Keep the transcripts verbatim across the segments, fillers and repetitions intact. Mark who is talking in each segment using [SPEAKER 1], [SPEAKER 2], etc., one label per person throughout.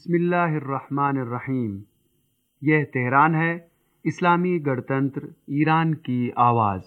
[SPEAKER 1] बिस्मिल्लाहिर्रहमानिर्रहीम। यह तेहरान है, इस्लामी गणतंत्र ईरान की आवाज़।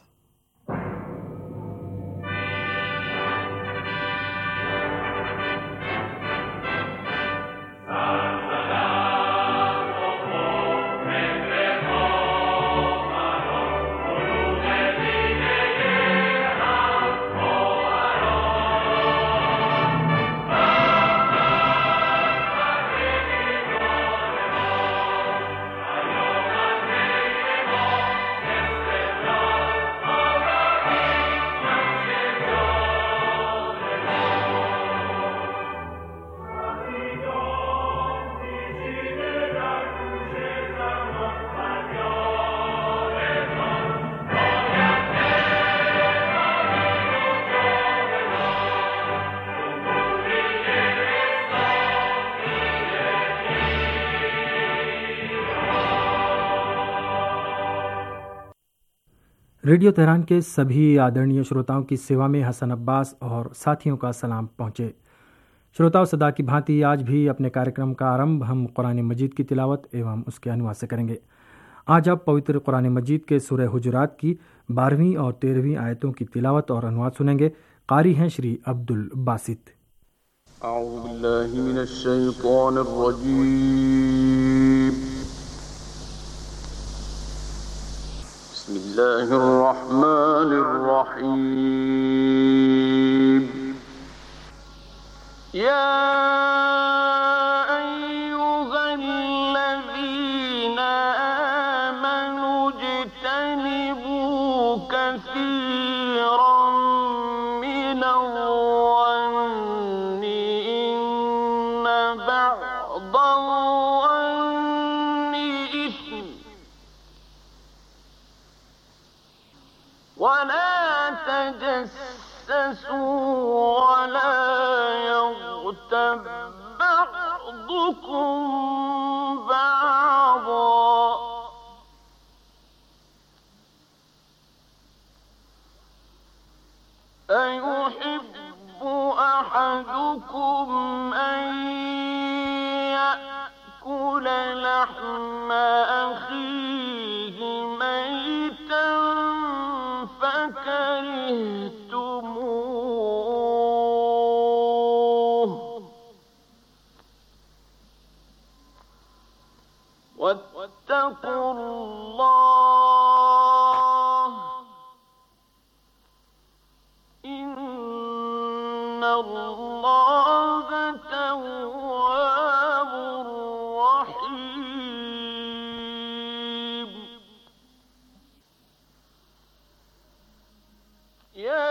[SPEAKER 2] रेडियो तेहरान के सभी आदरणीय श्रोताओं की सेवा में हसन अब्बास और साथियों का सलाम पहुँचे। श्रोताओं, सदा की भांति आज भी अपने कार्यक्रम का आरंभ हम कुरान मजीद की तिलावत एवं उसके अनुवाद से करेंगे। आज आप पवित्र कुरान मजीद के सूरह हुजुरात की बारहवीं और तेरहवीं आयतों की तिलावत और अनुवाद सुनेंगे। कारी हैं श्री अब्दुल बासित।
[SPEAKER 3] बिस्मिल्लाहिर्रहमानिर्रहीम। या अय्युहल्लज़ीना आमनू इज्तनिबू कसीरन मिनज़्ज़न्नि इन्न बअदज़्ज़न्नि इस्म ولا تجسسوا ولا يغتب بعضكم بعضا أيحب أحدكم أن يأكل لحم أخيه ميتا فكرهتموه واتقوا الله إن الله تواب رحيم. يا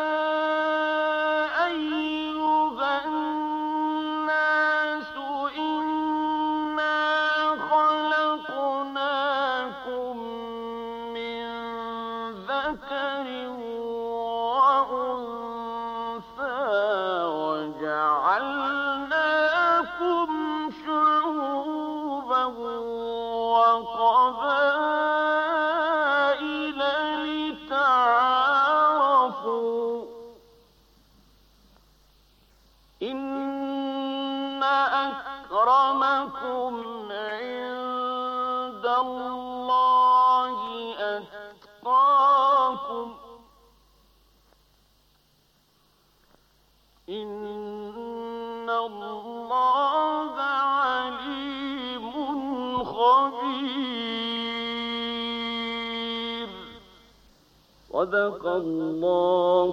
[SPEAKER 3] أيها الناس إنا خلقناكم من ذكر وأنثى وجعلناكم شعوبا وقبائل لتعارفوا إن أكرمكم عند الله أتقاكم إن الله عليم خبير. صدق الله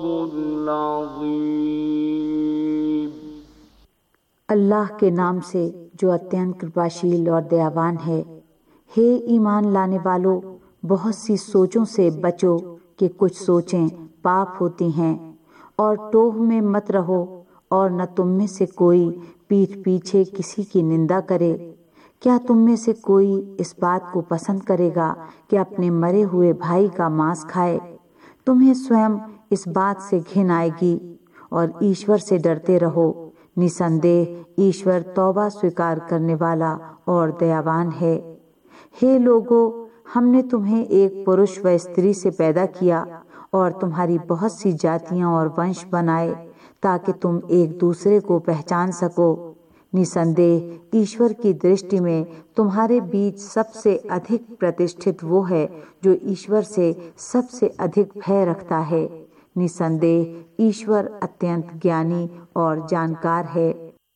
[SPEAKER 3] العظيم.
[SPEAKER 4] अल्लाह के नाम से जो अत्यंत कृपाशील और दयावान है। हे ईमान लाने वालों, बहुत सी सोचों से बचो कि कुछ सोचें पाप होती हैं, और टोह में मत रहो, और न तुम में से कोई पीठ पीछे किसी की निंदा करे। क्या तुम में से कोई इस बात को पसंद करेगा कि अपने मरे हुए भाई का मांस खाए? तुम्हें स्वयं इस बात से घिन आएगी, और ईश्वर से डरते रहो। निसंदेह ईश्वर तौबा स्वीकार करने वाला और दयावान है। हे लोगो, हमने तुम्हें एक पुरुष व स्त्री से पैदा किया और तुम्हारी बहुत सी जातियां और वंश बनाए ताकि तुम एक दूसरे को पहचान सको। निसंदेह ईश्वर की दृष्टि में तुम्हारे बीच सबसे अधिक प्रतिष्ठित वो है जो ईश्वर से सबसे अधिक भय रखता है। निसंदेह ईश्वर अत्यंत ज्ञानी और जानकार है।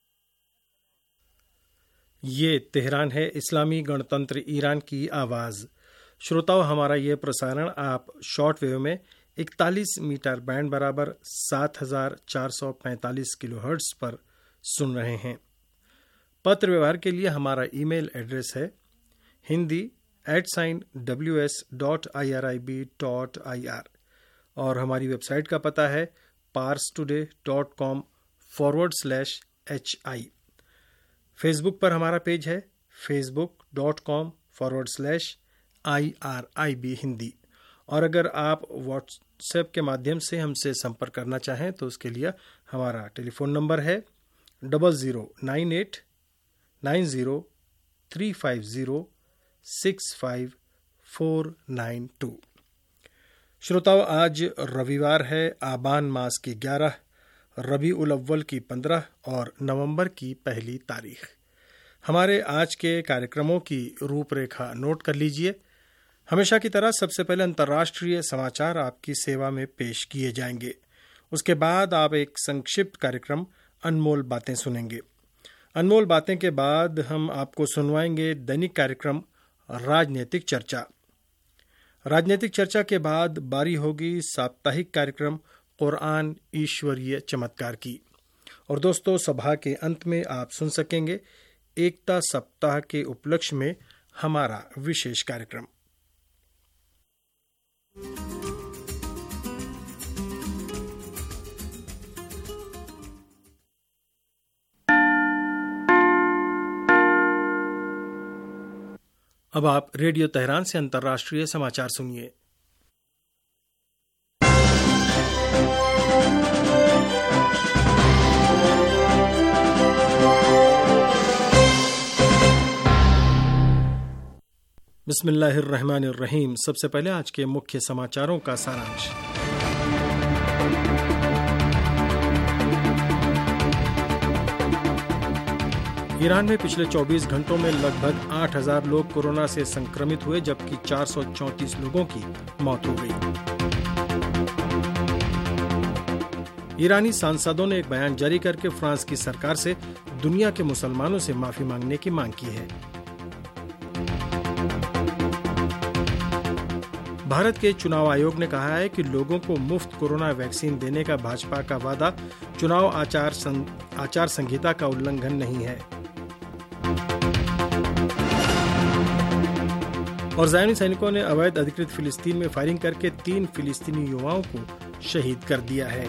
[SPEAKER 2] ये तेहरान है, इस्लामी गणतंत्र ईरान की आवाज़। श्रोताओं, हमारा ये प्रसारण आप शॉर्ट वेव में इकतालीस मीटर बैंड बराबर सात हजार चार सौ पैंतालीस किलो हर्ट्ज पर सुन रहे हैं। पत्र व्यवहार के लिए हमारा ईमेल एड्रेस है Hindi at sign W S dot I R I B dot I R और हमारी वेबसाइट का पता है Pars today dot com forward slash H I. Facebook पर हमारा पेज है Facebook dot com forward slash I R I B Hindi. और अगर आप व्हाट्सएप के माध्यम से हमसे संपर्क करना चाहें तो उसके लिए हमारा टेलीफोन नंबर है double zero nine eight nine zero three five zero six five four nine two. श्रोताओं, आज रविवार है, आबान मास की ग्यारह, रबी उल अव्वल की पंद्रह और नवंबर की पहली तारीख। हमारे आज के कार्यक्रमों की रूपरेखा नोट कर लीजिए। हमेशा की तरह सबसे पहले अंतर्राष्ट्रीय समाचार आपकी सेवा में पेश किए जाएंगे। उसके बाद आप एक संक्षिप्त कार्यक्रम अनमोल बातें सुनेंगे। अनमोल बातें के बाद हम आपको सुनवाएंगे दैनिक कार्यक्रम राजनीतिक चर्चा। राजनीतिक चर्चा के बाद बारी होगी साप्ताहिक कार्यक्रम कुरान ईश्वरीय चमत्कार की। और दोस्तों, सभा के अंत में आप सुन सकेंगे एकता सप्ताह के उपलक्ष्य में हमारा विशेष कार्यक्रम। अब आप रेडियो तेहरान से अंतर्राष्ट्रीय समाचार सुनिए। बिस्मिल्लाहिर्रहमानिर्रहीम। सबसे पहले आज के मुख्य समाचारों का सारांश। ईरान में पिछले चौबीस घंटों में लगभग आठ हजार लोग कोरोना से संक्रमित हुए, जबकि चार सौ चौंतीस लोगों की मौत हो गई। ईरानी सांसदों ने एक बयान जारी करके फ्रांस की सरकार से दुनिया के मुसलमानों से माफी मांगने की मांग की है। भारत के चुनाव आयोग ने कहा है कि लोगों को मुफ्त कोरोना वैक्सीन देने का भाजपा का वादा चुनाव आचार सं, आचार संहिता का उल्लंघन नहीं है। और ज़ायनी सैनिकों ने अवैध अधिकृत फिलिस्तीन में फायरिंग करके तीन फिलिस्तीनी युवाओं को शहीद कर दिया है।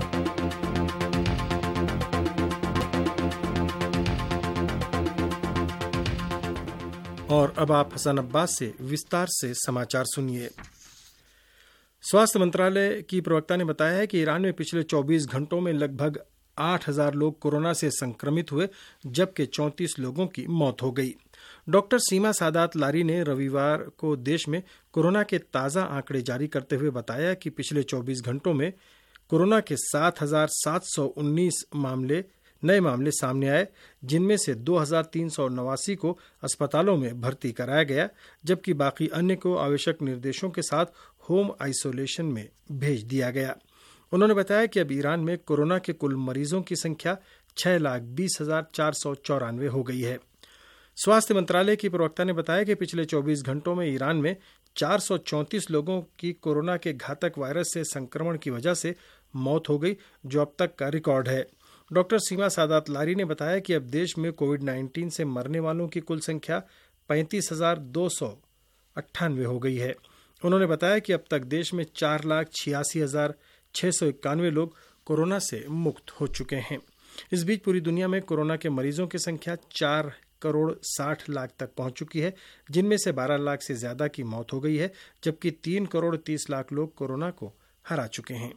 [SPEAKER 2] और अब आप हसन अब्बास से विस्तार से समाचार सुनिए। स्वास्थ्य मंत्रालय की प्रवक्ता ने बताया है कि ईरान में पिछले चौबीस घंटों में लगभग आठ हजार लोग कोरोना से संक्रमित हुए, जबकि चौंतीस लोगों की मौत हो गई। डॉक्टर सीमा सादात लारी ने रविवार को देश में कोरोना के ताज़ा आंकड़े जारी करते हुए बताया कि पिछले चौबीस घंटों में कोरोना के सात हजार सात सौ उन्नीस मामले नए मामले सामने आए, जिनमें से दो हजार तीन सौ नवासी को अस्पतालों में भर्ती कराया गया, जबकि बाकी अन्य को आवश्यक निर्देशों के साथ होम आइसोलेशन में भेज दिया गया। उन्होंने बताया कि अब ईरान में कोरोना के कुल मरीजों की संख्या छह लाख बीस हजार चार सौ चौरानवे हो गई है। स्वास्थ्य मंत्रालय की प्रवक्ता ने बताया कि पिछले चौबीस घंटों में ईरान में चार सौ चौंतीस लोगों की कोरोना के घातक वायरस से संक्रमण की वजह से मौत हो गई, जो अब तक का रिकॉर्ड है। डॉक्टर सीमा सादात लारी ने बताया कि अब देश में कोविड नाइन्टीन से मरने वालों की कुल संख्या पैंतीस हजार दो सौ अट्ठानवे हो गई है। उन्होंने बताया कि अब तक देश में चार लाख छियासी हजार छह सौ इक्यानवे लोग कोरोना से मुक्त हो चुके हैं। इस बीच पूरी दुनिया में कोरोना के मरीजों की संख्या चार करोड़ साठ लाख तक पहुंच चुकी है, जिनमें से बारह लाख से ज्यादा की मौत हो गई है, जबकि तीन करोड़ तीस लाख लोग कोरोना को हरा चुके हैं।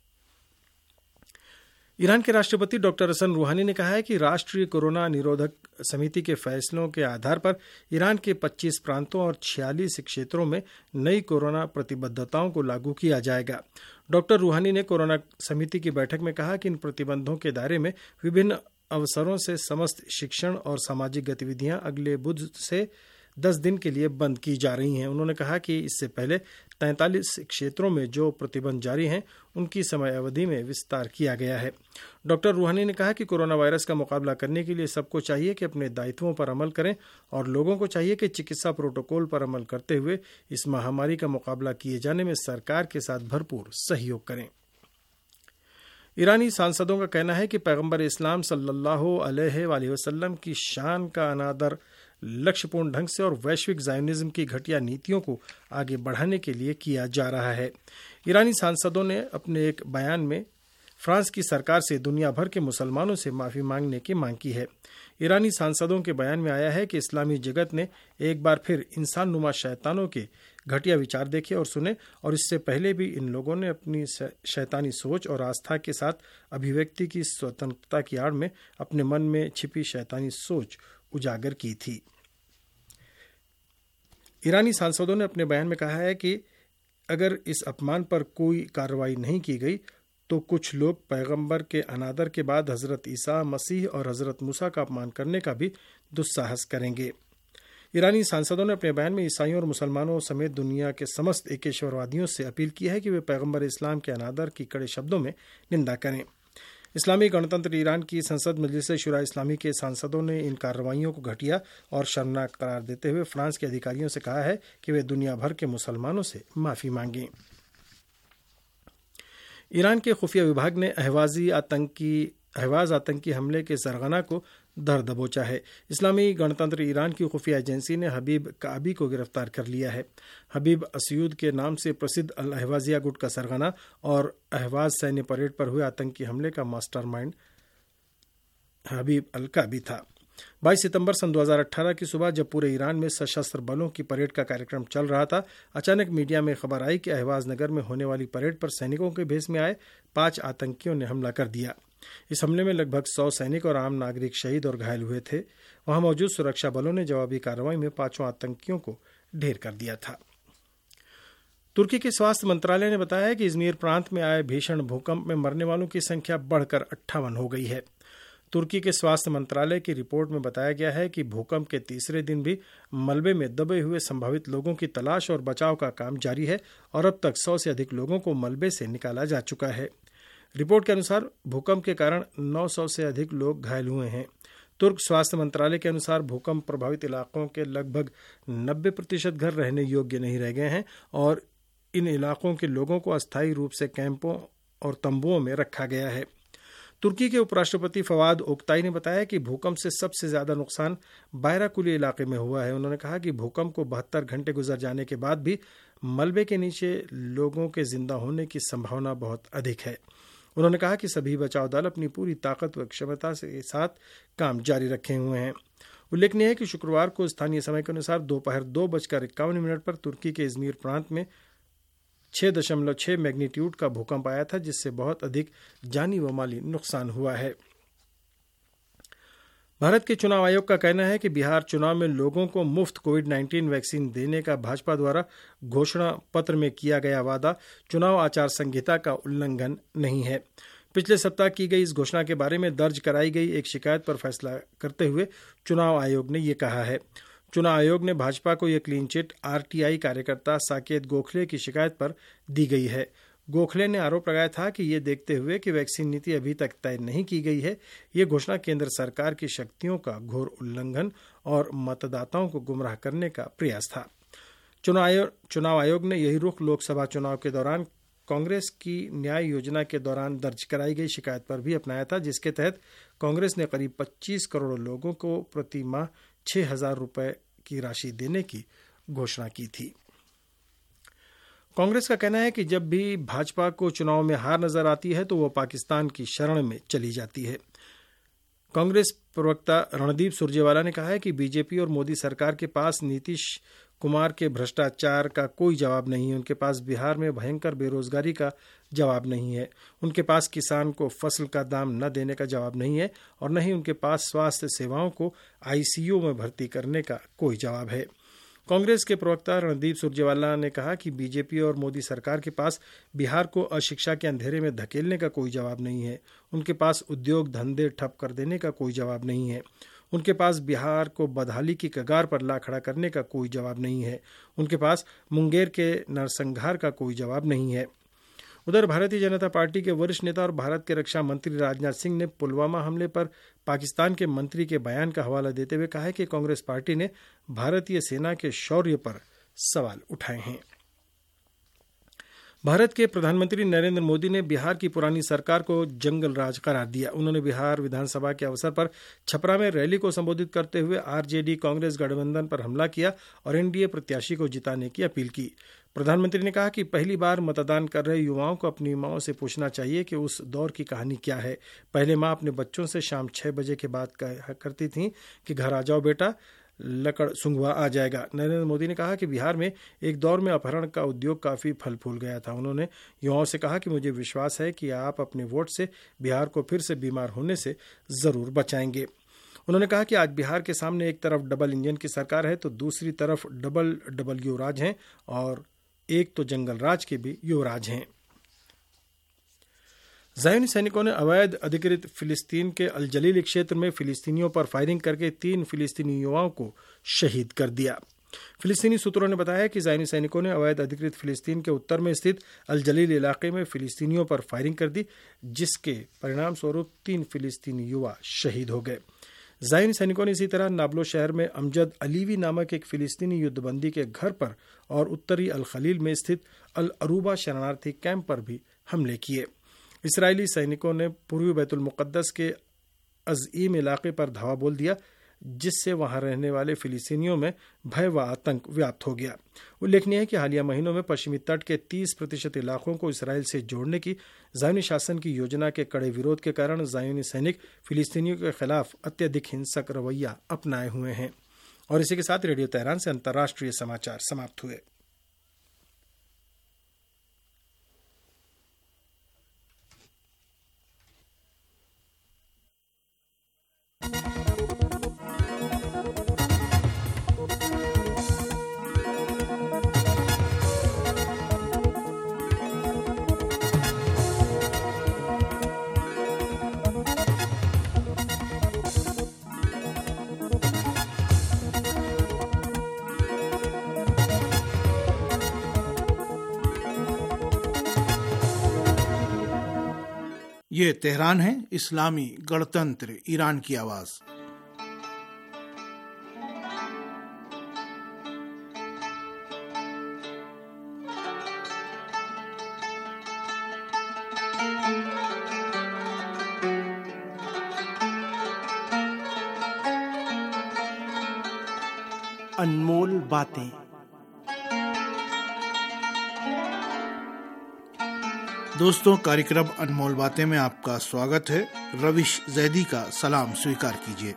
[SPEAKER 2] ईरान के राष्ट्रपति डॉक्टर हसन रूहानी ने कहा है कि राष्ट्रीय कोरोना निरोधक समिति के फैसलों के आधार पर ईरान के पच्चीस प्रांतों और छियालीस क्षेत्रों में नई कोरोना प्रतिबद्धताओं को लागू किया जाएगा। डॉक्टर रूहानी ने कोरोना समिति की बैठक में कहा कि इन प्रतिबंधों के दायरे में विभिन्न
[SPEAKER 5] अवसरों से समस्त शिक्षण और सामाजिक गतिविधियां अगले बुध से दस दिन के लिए बंद की जा रही हैं। उन्होंने कहा कि इससे पहले तैंतालीस क्षेत्रों में जो प्रतिबंध जारी हैं उनकी समय अवधि में विस्तार किया गया है। डॉक्टर रूहानी ने कहा कि कोरोना वायरस का मुकाबला करने के लिए सबको चाहिए कि अपने दायित्वों पर अमल करें और लोगों को चाहिए कि चिकित्सा प्रोटोकॉल पर अमल करते हुए इस महामारी का मुकाबला किए जाने में सरकार के साथ भरपूर सहयोग करें। ईरानी सांसदों का कहना है कि पैगंबर इस्लाम सल्लल्लाहु अलैहि वसल्लम की शान का अनादर लक्ष्यपूर्ण ढंग से और वैश्विक ज़ायोनिज़्म की घटिया नीतियों को आगे बढ़ाने के लिए किया जा रहा है। ईरानी सांसदों ने अपने एक बयान में फ्रांस की सरकार से दुनिया भर के मुसलमानों से माफ़ी मांगने की मांग की है। ईरानी सांसदों के बयान में आया है कि इस्लामी जगत ने एक बार फिर इंसान नुमा शैतानों के घटिया विचार देखे और सुने और इससे पहले भी इन लोगों ने अपनी शैतानी सोच और आस्था के साथ अभिव्यक्ति की स्वतंत्रता की आड़ में अपने मन में छिपी शैतानी सोच उजागर की थी। ईरानी सांसदों ने अपने बयान में कहा है कि अगर इस अपमान पर कोई कार्रवाई नहीं की गई तो कुछ लोग पैगंबर के अनादर के बाद हज़रत ईसा मसीह और हज़रत मूसा का अपमान करने का भी दुस्साहस करेंगे। ईरानी सांसदों ने अपने बयान में ईसाइयों और मुसलमानों समेत दुनिया के समस्त एकेश्वरवादियों से अपील की है कि वे पैगंबर इस्लाम के अनादर की कड़े शब्दों में निंदा करें। इस्लामी गणतंत्र ईरान की संसद मजलिस शुरा इस्लामी के सांसदों ने इन कार्रवाइयों को घटिया और शर्मनाक करार देते हुए फ्रांस के अधिकारियों से कहा है कि वे दुनिया भर के मुसलमानों से माफ़ी मांगें। ईरान के खुफिया विभाग ने अहवाजी आतंकी अहवाज आतंकी हमले के सरगना को दर दबोचा है। इस्लामी गणतंत्र ईरान की खुफिया एजेंसी ने हबीब काबी को गिरफ्तार कर लिया है। हबीब अस्यूद के नाम से प्रसिद्ध अल अहवाजिया गुट का सरगना और अहवाज सैन्य परेड पर हुए आतंकी हमले का मास्टरमाइंड हबीब अल काबी था। बाईस सितंबर सन दो हज़ार अठारह की सुबह जब पूरे ईरान में सशस्त्र बलों की परेड का कार्यक्रम चल रहा था, अचानक मीडिया में खबर आई कि अहवाज नगर में होने वाली परेड पर सैनिकों के भेष में आए पांच आतंकियों ने हमला कर दिया। इस हमले में लगभग सौ सैनिक और आम नागरिक शहीद और घायल हुए थे। वहां मौजूद सुरक्षा बलों ने जवाबी कार्रवाई में पांचों आतंकियों को ढेर कर दिया था। तुर्की के स्वास्थ्य मंत्रालय ने बताया है कि इज़मीर प्रांत में आए भीषण भूकंप में मरने वालों की संख्या बढ़कर अट्ठावन हो गई है। तुर्की के स्वास्थ्य मंत्रालय की रिपोर्ट में बताया गया है कि भूकंप के तीसरे दिन भी मलबे में दबे हुए संभावित लोगों की तलाश और बचाव का काम जारी है और अब तक सौ से अधिक लोगों को मलबे से निकाला जा चुका है। रिपोर्ट के अनुसार भूकंप के कारण नौ सौ से अधिक लोग घायल हुए हैं। तुर्क स्वास्थ्य मंत्रालय के अनुसार भूकंप प्रभावित इलाकों के लगभग नब्बे प्रतिशत घर रहने योग्य नहीं रह गए हैं और इन इलाकों के लोगों को अस्थायी रूप से कैंपों और तंबुओं में रखा गया है। तुर्की के उपराष्ट्रपति फवाद ओक्ताई ने बताया कि भूकंप से सबसे ज्यादा नुकसान बायराकुली इलाके में हुआ है। उन्होंने कहा कि भूकंप को बहत्तर घंटे गुजर जाने के बाद भी मलबे के नीचे लोगों के जिंदा होने की संभावना बहुत अधिक है। उन्होंने कहा कि सभी बचाव दल अपनी पूरी ताकत व क्षमता के साथ काम जारी रखे हुए हैं। उल्लेखनीय है कि शुक्रवार को स्थानीय समय के अनुसार दोपहर दो बजकर इक्यावन मिनट पर तुर्की के इज़मीर प्रांत में छह दशमलव छह मैग्नीट्यूड का भूकंप आया था, जिससे बहुत अधिक जानी व माली नुकसान हुआ है। भारत के चुनाव आयोग का कहना है कि बिहार चुनाव में लोगों को मुफ्त कोविड नाइन्टीन वैक्सीन देने का भाजपा द्वारा घोषणा पत्र में किया गया वादा चुनाव आचार संहिता का उल्लंघन नहीं है। पिछले सप्ताह की गई इस घोषणा के बारे में दर्ज कराई गई एक शिकायत पर फैसला करते हुए चुनाव आयोग ने ये कहा है। चुनाव आयोग ने भाजपा को यह क्लीन चिट आरटीआई कार्यकर्ता साकेत गोखले की शिकायत पर दी गई है। गोखले ने आरोप लगाया था कि ये देखते हुए कि वैक्सीन नीति अभी तक तय नहीं की गई है, ये घोषणा केंद्र सरकार की शक्तियों का घोर उल्लंघन और मतदाताओं को गुमराह करने का प्रयास था। चुनाव आयोग चुनाव आयोग ने यही रुख लोकसभा चुनाव के दौरान कांग्रेस की न्याय योजना के दौरान दर्ज कराई गई शिकायत पर भी अपनाया था, जिसके तहत कांग्रेस ने करीब पच्चीस करोड़ लोगों को प्रति माह छह हजार रुपये की राशि देने की घोषणा की थी। कांग्रेस का कहना है कि जब भी भाजपा को चुनाव में हार नजर आती है तो वो पाकिस्तान की शरण में चली जाती है। कांग्रेस प्रवक्ता रणदीप सुरजेवाला ने कहा है कि बीजेपी और मोदी सरकार के पास नीतीश कुमार के भ्रष्टाचार का कोई जवाब नहीं है। उनके पास बिहार में भयंकर बेरोजगारी का जवाब नहीं है। उनके पास किसान को फसल का दाम न देने का जवाब नहीं है और न ही उनके पास स्वास्थ्य सेवाओं को आईसीयू में भर्ती करने का कोई जवाब है। कांग्रेस के प्रवक्ता रणदीप सुरजेवाला ने कहा कि बीजेपी और मोदी सरकार के पास बिहार को अशिक्षा के अंधेरे में धकेलने का कोई जवाब नहीं है। उनके पास उद्योग धंधे ठप कर देने का कोई जवाब नहीं है। उनके पास बिहार को बदहाली की कगार पर ला खड़ा करने का कोई जवाब नहीं है। उनके पास मुंगेर के नरसंहार का कोई जवाब नहीं है। उधर भारतीय जनता पार्टी के वरिष्ठ नेता और भारत के रक्षा मंत्री राजनाथ सिंह ने पुलवामा हमले पर पाकिस्तान के मंत्री के बयान का हवाला देते हुए कहा है कि कांग्रेस पार्टी ने भारतीय सेना के शौर्य पर सवाल उठाए हैं। भारत के प्रधानमंत्री नरेंद्र मोदी ने बिहार की पुरानी सरकार को जंगल राज करार दिया। उन्होंने बिहार विधानसभा के अवसर पर छपरा में रैली को संबोधित करते हुए आरजेडी कांग्रेस गठबंधन पर हमला किया और एनडीए प्रत्याशी को जिताने की अपील की। प्रधानमंत्री ने कहा कि पहली बार मतदान कर रहे युवाओं को अपनी माओं से पूछना चाहिए कि उस दौर की कहानी क्या है। पहले माँ अपने बच्चों से शाम छह बजे के बाद कहा करती थी कि घर आ जाओ बेटा, लकड़ सुंघवा आ जाएगा। नरेंद्र मोदी ने कहा कि बिहार में एक दौर में अपहरण का उद्योग काफी फल फूल गया था। उन्होंने युवाओं से कहा कि मुझे विश्वास है कि आप अपने वोट से बिहार को फिर से बीमार होने से जरूर बचाएंगे। उन्होंने कहा कि आज बिहार के सामने एक तरफ डबल इंजन की सरकार है तो दूसरी तरफ डबल डबल युवराज हैं और एक तो जंगल राज के भी युवराज हैं। ज़ायोनी सैनिकों ने अवैध अधिकृत फिलिस्तीन के अल जलील क्षेत्र में फिलिस्तीनियों पर फायरिंग करके तीन फिलिस्तीनी युवाओं को शहीद कर दिया। फिलिस्तीनी सूत्रों ने बताया कि ज़ायोनी सैनिकों ने अवैध अधिकृत फिलिस्तीन के उत्तर में स्थित अल जलील इलाके में फिलिस्तीनियों पर फायरिंग कर दी, जिसके परिणाम स्वरूप तीन फिलिस्तीनी युवा शहीद हो गए। ज़ायोनी सैनिकों ने इसी तरह नाब्लो शहर में अमजद अलीवी नामक एक फिलिस्तीनी युद्धबंदी के घर पर और उत्तरी अल खलील में स्थित अल अरूबा शरणार्थी कैंप पर भी हमले किए। इसराइली सैनिकों ने पूर्वी बैतुल मुक़द्दस के अज़ईम इलाके पर धावा बोल दिया, जिससे वहां रहने वाले फिलिस्तीनियों में भय व आतंक व्याप्त हो गया। उल्लेखनीय है कि हालिया महीनों में पश्चिमी तट के तीस प्रतिशत इलाकों को इसराइल से जोड़ने की ज़ायोनी शासन की योजना के कड़े विरोध के कारण ज़ायोनी सैनिक फिलिस्तीनियों के खिलाफ अत्यधिक हिंसक रवैया अपनाए हुए हैं। और इसी के साथ रेडियो तेहरान से अंतर्राष्ट्रीय समाचार समाप्त हुए।
[SPEAKER 6] ये तेहरान है, इस्लामी गणतंत्र ईरान की आवाज़। अनमोल बातें। दोस्तों, कार्यक्रम अनमोल बातें में आपका स्वागत है। रविश जैदी का सलाम स्वीकार कीजिए।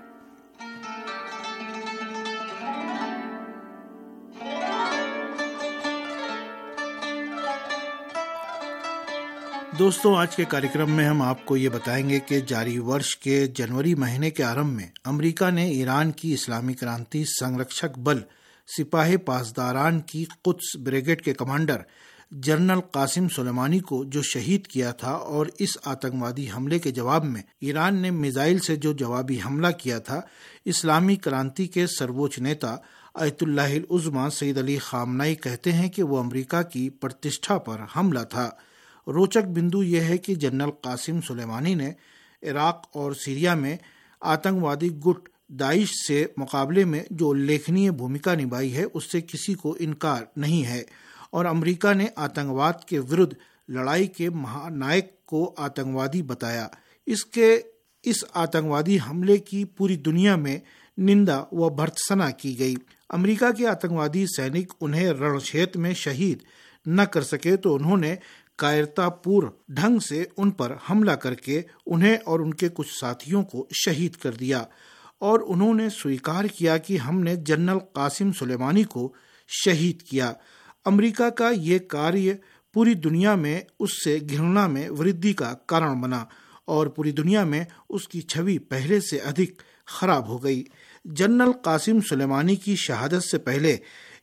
[SPEAKER 6] दोस्तों, आज के कार्यक्रम में हम आपको ये बताएंगे कि जारी वर्ष के जनवरी महीने के आरंभ में अमेरिका ने ईरान की इस्लामी क्रांति संरक्षक बल सिपाही पासदारान की कुद्स ब्रिगेड के कमांडर जनरल कासिम सुलेमानी को जो शहीद किया था, और इस आतंकवादी हमले के जवाब में ईरान ने मिसाइल से जो जवाबी हमला किया था, इस्लामी क्रांति के सर्वोच्च नेता अयतुल्लाहिल उज़्मा सईद अली खामनाई कहते हैं कि वो अमेरिका की प्रतिष्ठा पर हमला था। रोचक बिंदु यह है कि जनरल कासिम सुलेमानी ने इराक और सीरिया में आतंकवादी गुट दाइश से मुकाबले में जो उल्लेखनीय भूमिका निभाई है, उससे किसी को इनकार नहीं है, और अमेरिका ने आतंकवाद के विरुद्ध लड़ाई के महानायक को आतंकवादी बताया। इसके इस आतंकवादी हमले की पूरी दुनिया में निंदा व भर्त्सना की गई। अमेरिका के आतंकवादी सैनिक उन्हें रणक्षेत्र में शहीद न कर सके तो उन्होंने कायरतापूर्ण ढंग से उन पर हमला करके उन्हें और उनके कुछ साथियों को शहीद कर दिया, और उन्होंने स्वीकार किया कि हमने जनरल कासिम सुलेमानी को शहीद किया। अमेरिका का ये कार्य पूरी दुनिया में उससे घृणा में वृद्धि का कारण बना और पूरी दुनिया में उसकी छवि पहले से अधिक खराब हो गई। जनरल कासिम सुलेमानी की शहादत से पहले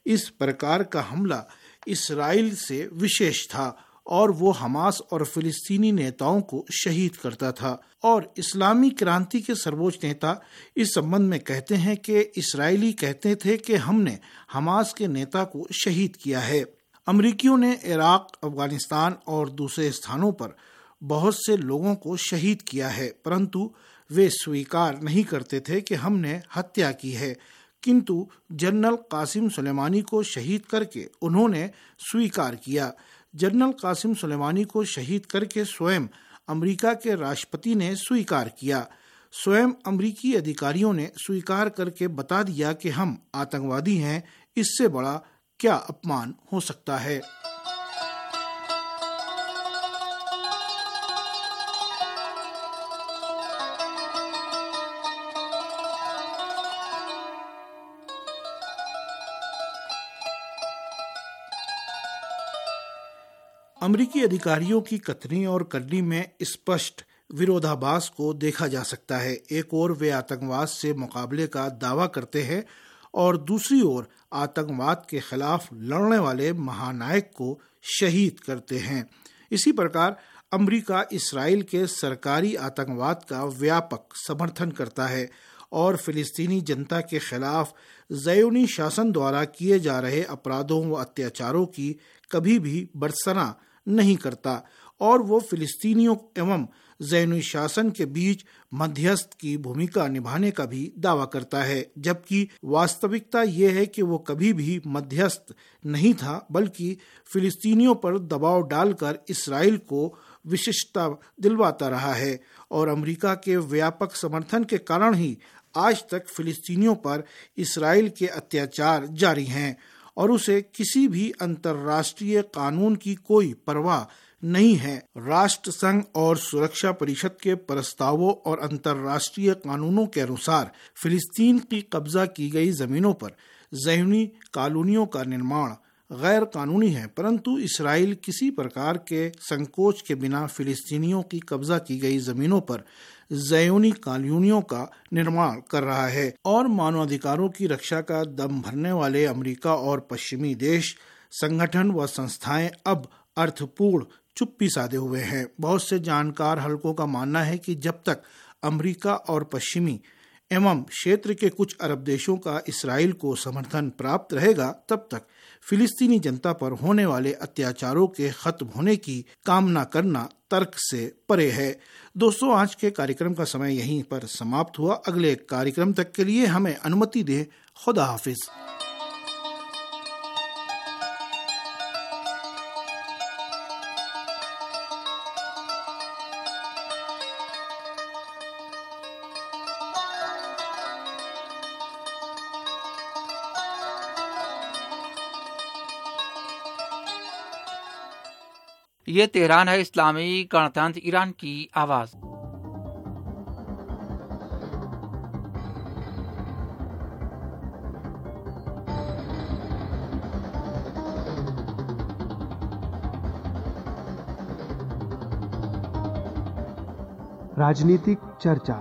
[SPEAKER 6] इस प्रकार का हमला इसराइल से विशेष था और वो हमास और फिलिस्तीनी नेताओं को शहीद करता था। और इस्लामी क्रांति के सर्वोच्च नेता इस संबंध में कहते हैं कि इस्राएली कहते थे कि हमने हमास के नेता को शहीद किया है। अमरीकियों ने इराक, अफगानिस्तान और दूसरे स्थानों पर बहुत से लोगों को शहीद किया है, परंतु वे स्वीकार नहीं करते थे कि हमने हत्या की है। किंतु जनरल कासिम सुलेमानी को शहीद करके उन्होंने स्वीकार किया। जनरल कासिम सुलेमानी को शहीद करके स्वयं अमेरिका के राष्ट्रपति ने स्वीकार किया। स्वयं अमेरिकी अधिकारियों ने स्वीकार करके बता दिया कि हम आतंकवादी हैं। इससे बड़ा क्या अपमान हो सकता है। अमेरिकी अधिकारियों की कथनी और करनी में स्पष्ट विरोधाभास को देखा जा सकता है। एक ओर वे आतंकवाद से मुकाबले का दावा करते हैं और दूसरी ओर आतंकवाद के खिलाफ लड़ने वाले महानायक को शहीद करते हैं। इसी प्रकार अमेरिका इसराइल के सरकारी आतंकवाद का व्यापक समर्थन करता है और फिलिस्तीनी जनता के खिलाफ ज़योनी शासन द्वारा किए जा रहे अपराधों व अत्याचारों की कभी भी भर्त्सना नहीं करता और वो फिलिस्तीनियों एवं ज़योनी शासन के बीच मध्यस्थ की भूमिका निभाने का भी दावा करता है, जबकि वास्तविकता ये है कि वो कभी भी मध्यस्थ नहीं था, बल्कि फिलिस्तीनियों पर दबाव डालकर इसराइल को विशिष्टता दिलवाता रहा है। और अमेरिका के व्यापक समर्थन के कारण ही आज तक फिलिस्तीनियों पर इसराइल के अत्याचार जारी हैं और उसे किसी भी अंतर्राष्ट्रीय कानून की कोई परवाह नहीं है। राष्ट्र संघ और सुरक्षा परिषद के प्रस्तावों और अंतर्राष्ट्रीय कानूनों के अनुसार फिलिस्तीन की कब्जा की गई जमीनों पर ज़हनी कॉलोनियों का निर्माण गैर कानूनी है, परंतु इसराइल किसी प्रकार के संकोच के बिना फिलिस्तीनियों की कब्जा की गई जमीनों पर ज़योनी कॉलोनियों का निर्माण कर रहा है। और मानवाधिकारों की रक्षा का दम भरने वाले अमेरिका और पश्चिमी देश, संगठन व संस्थाएं अब अर्थपूर्ण चुप्पी साधे हुए हैं। बहुत से जानकार हलकों का मानना है कि जब तक अमेरिका और पश्चिमी एवं क्षेत्र के कुछ अरब देशों का इसराइल को समर्थन प्राप्त रहेगा, तब तक फिलिस्तीनी जनता पर होने वाले अत्याचारों के खत्म होने की कामना करना तर्क से परे है। दोस्तों, आज के कार्यक्रम का समय यहीं पर समाप्त हुआ। अगले कार्यक्रम तक के लिए हमें अनुमति दें। खुदा हाफिज।
[SPEAKER 7] ये तेहरान है, इस्लामी गणतंत्र ईरान की आवाज़।
[SPEAKER 1] राजनीतिक चर्चा।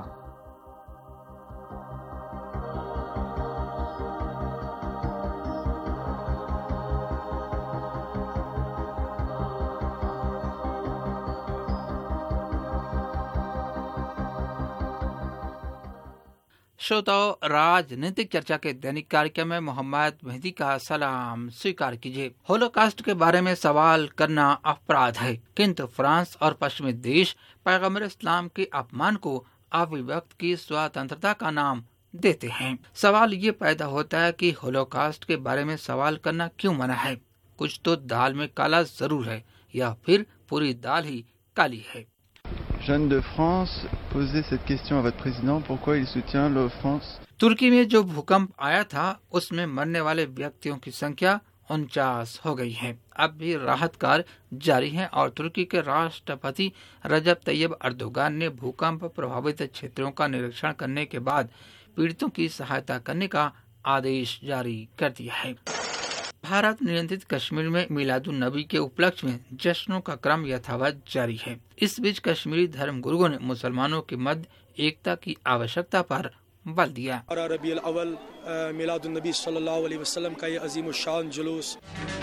[SPEAKER 7] श्रोताओं, राजनीतिक चर्चा के दैनिक कार्यक्रम में मोहम्मद मेहदी का सलाम स्वीकार कीजिए। होलोकास्ट के बारे में सवाल करना अपराध है, किंतु फ्रांस और पश्चिमी देश पैगंबर इस्लाम के अपमान को अभिव्यक्त की स्वतंत्रता का नाम देते हैं। सवाल ये पैदा होता है कि होलोकास्ट के बारे में सवाल करना क्यों मना है? कुछ तो दाल में काला जरूर है, या फिर पूरी दाल ही काली है।
[SPEAKER 8] Jeanne de France posait cette question à votre président, pourquoi il soutient l'offense?
[SPEAKER 7] तुर्की में जो भूकंप आया था उसमें मरने वाले व्यक्तियों की संख्या उनचास हो गई है। अब भी राहत कार्य जारी है और तुर्की के राष्ट्रपति रजब तैयब अर्दोगान ने भूकंप प्रभावित क्षेत्रों का निरीक्षण करने के बाद पीड़ितों की सहायता करने का आदेश जारी कर दिया है। भारत नियंत्रित कश्मीर में मिलादुन नबी के उपलक्ष्य में जश्नों का क्रम यथावत जारी है। इस बीच कश्मीरी धर्म गुरुओं ने मुसलमानों के मध्य एकता की आवश्यकता पर बल दिया।
[SPEAKER 9] रबीउल अव्वल मिलादुन नबी सल्लल्लाहु अलैहि वसल्लम का ये अजीम शान जुलूस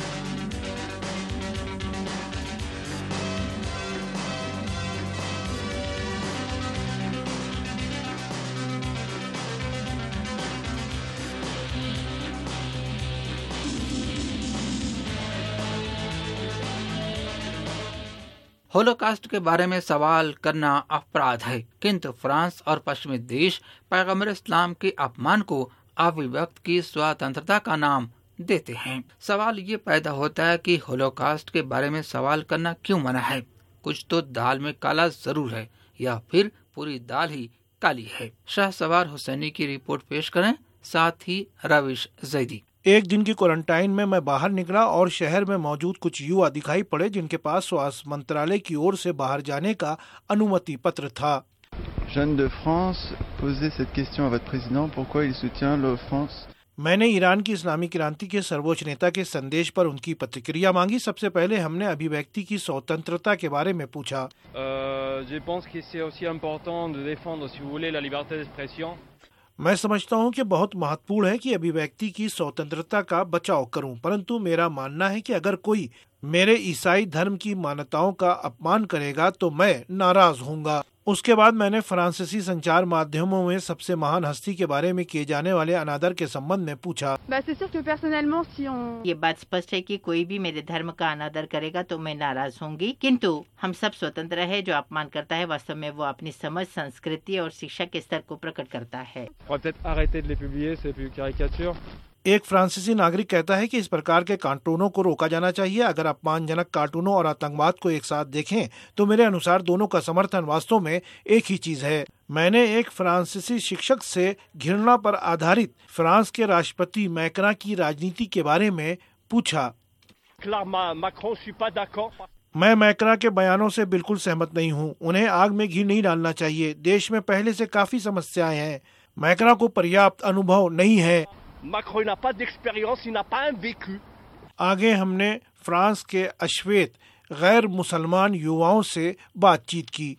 [SPEAKER 7] होलोकास्ट के बारे में सवाल करना अपराध है, किंतु फ्रांस और पश्चिमी देश पैगंबर इस्लाम के अपमान को अभिव्यक्त की स्वतंत्रता का नाम देते हैं। सवाल ये पैदा होता है कि होलोकास्ट के बारे में सवाल करना क्यों मना है? कुछ तो दाल में काला जरूर है, या फिर पूरी दाल ही काली है। शाहसवार हुसैनी की रिपोर्ट पेश करें, साथ ही रविश जैदी।
[SPEAKER 6] एक दिन की क्वारंटाइन में मैं बाहर निकला और शहर में मौजूद कुछ युवा दिखाई पड़े जिनके पास स्वास्थ्य मंत्रालय की ओर से बाहर जाने का अनुमति पत्र था।
[SPEAKER 8] Jeunes de France posait cette question à votre président, pourquoi il soutient l'offense?
[SPEAKER 6] मैंने ईरान की इस्लामी क्रांति के सर्वोच्च नेता के संदेश पर उनकी प्रतिक्रिया मांगी। सबसे पहले हमने अभिव्यक्ति की स्वतंत्रता के बारे में पूछा।
[SPEAKER 10] euh, Je pense que c'est aussi important de défendre, si vous voulez, la liberté d'expression.
[SPEAKER 6] मैं समझता हूं कि बहुत महत्वपूर्ण है कि अभिव्यक्ति की स्वतंत्रता का बचाव करूं, परंतु मेरा मानना है कि अगर कोई मेरे ईसाई धर्म की मान्यताओं का अपमान करेगा तो मैं नाराज होऊंगा। उसके बाद मैंने फ्रांसीसी संचार माध्यमों में सबसे महान हस्ती के बारे में किए जाने वाले अनादर के संबंध में पूछा।
[SPEAKER 11] ये बात स्पष्ट है कि कोई भी मेरे धर्म का अनादर करेगा तो मैं नाराज होंगी, किंतु हम सब स्वतंत्र है। जो अपमान करता है वास्तव में वो अपनी समझ, संस्कृति और शिक्षा के स्तर को प्रकट करता है।
[SPEAKER 6] एक फ्रांसीसी नागरिक कहता है कि इस प्रकार के कार्टूनों को रोका जाना चाहिए। अगर अपमानजनक कार्टूनों और आतंकवाद को एक साथ देखें तो मेरे अनुसार दोनों का समर्थन वास्तव में एक ही चीज है। मैंने एक फ्रांसीसी शिक्षक से घृणा पर आधारित फ्रांस के राष्ट्रपति मैक्रा की राजनीति के बारे में पूछा। मैं मैक्रा के बयानों से बिल्कुल सहमत नहीं हूँ। उन्हें आग में घी नहीं डालना चाहिए। देश में पहले से काफी समस्याएं हैं। मैक्रा को पर्याप्त अनुभव नहीं है।
[SPEAKER 12] Macron n'a pas d'expérience, il n'a pas un vécu.
[SPEAKER 6] आगे हमने फ्रांस के अश्वेत गैर मुसलमान युवाओं से बातचीत की।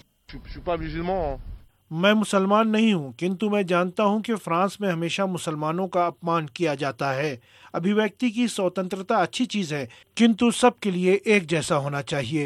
[SPEAKER 6] मैं मुसलमान नहीं हूँ, किंतु मैं जानता हूँ कि फ्रांस में हमेशा मुसलमानों का अपमान किया जाता है। अभिव्यक्ति की स्वतंत्रता अच्छी चीज है, किंतु सबके लिए एक जैसा होना चाहिए।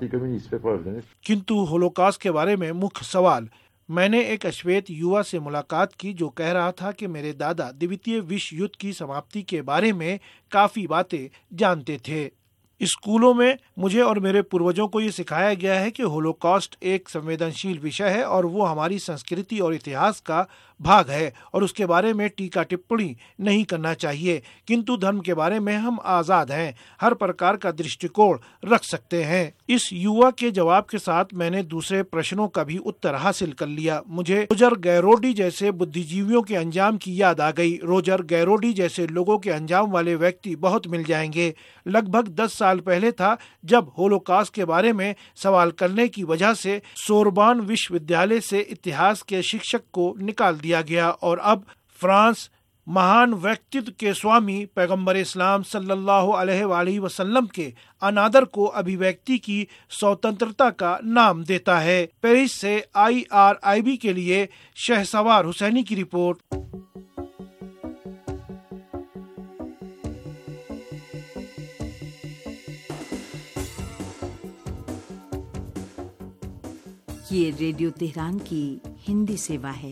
[SPEAKER 6] किंतु होलोकास्ट के बारे में मुख्य सवाल। मैंने एक अश्वेत युवा से मुलाकात की जो कह रहा था कि मेरे दादा द्वितीय विश्व युद्ध की समाप्ति के बारे में काफी बातें जानते थे। स्कूलों में मुझे और मेरे पूर्वजों को ये सिखाया गया है कि होलोकॉस्ट एक संवेदनशील विषय है और वो हमारी संस्कृति और इतिहास का भाग है और उसके बारे में टीका टिप्पणी नहीं करना चाहिए, किंतु धर्म के बारे में हम आजाद हैं, हर प्रकार का दृष्टिकोण रख सकते हैं। इस युवा के जवाब के साथ मैंने दूसरे प्रश्नों का भी उत्तर हासिल कर लिया। मुझे रोजर गैरोडी जैसे बुद्धिजीवियों के अंजाम की याद आ गई। रोजर गैरोडी जैसे लोगों के अंजाम वाले व्यक्ति बहुत मिल जाएंगे। लगभग दस साल पहले था जब होलोकास्ट के बारे में सवाल करने की वजह से सोरबॉन विश्वविद्यालय से इतिहास के शिक्षक को निकाल दिया गया और अब फ्रांस महान व्यक्तित्व के स्वामी पैगंबर इस्लाम सल्लल्लाहु अलैहि वसल्लम के अनादर को अभिव्यक्ति की स्वतंत्रता का नाम देता है। पेरिस से आई आर आई बी के लिए शहसवार हुसैनी की रिपोर्ट।
[SPEAKER 4] ये रेडियो तेहरान की हिंदी सेवा है।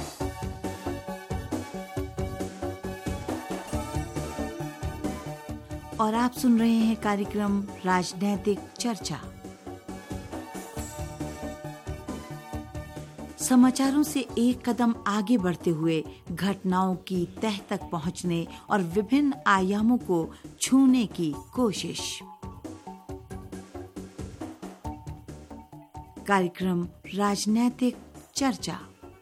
[SPEAKER 4] और आप सुन रहे हैं कार्यक्रम राजनैतिक चर्चा। समाचारों से एक कदम आगे बढ़ते हुए घटनाओं की तह तक पहुंचने और विभिन्न आयामों को छूने की कोशिश। कार्यक्रम राजनैतिक चर्चा।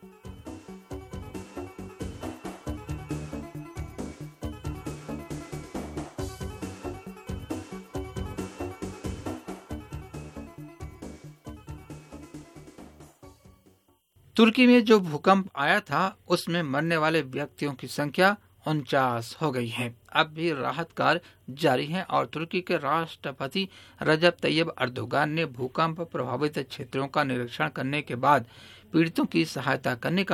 [SPEAKER 7] तुर्की में जो भूकंप आया था उसमें मरने वाले व्यक्तियों की संख्या उनचास हो गई है। अब भी राहत कार्य जारी है और तुर्की के राष्ट्रपति रजब तैयब अर्दोगान ने भूकंप प्रभावित क्षेत्रों का निरीक्षण करने के बाद पीड़ितों की सहायता करने का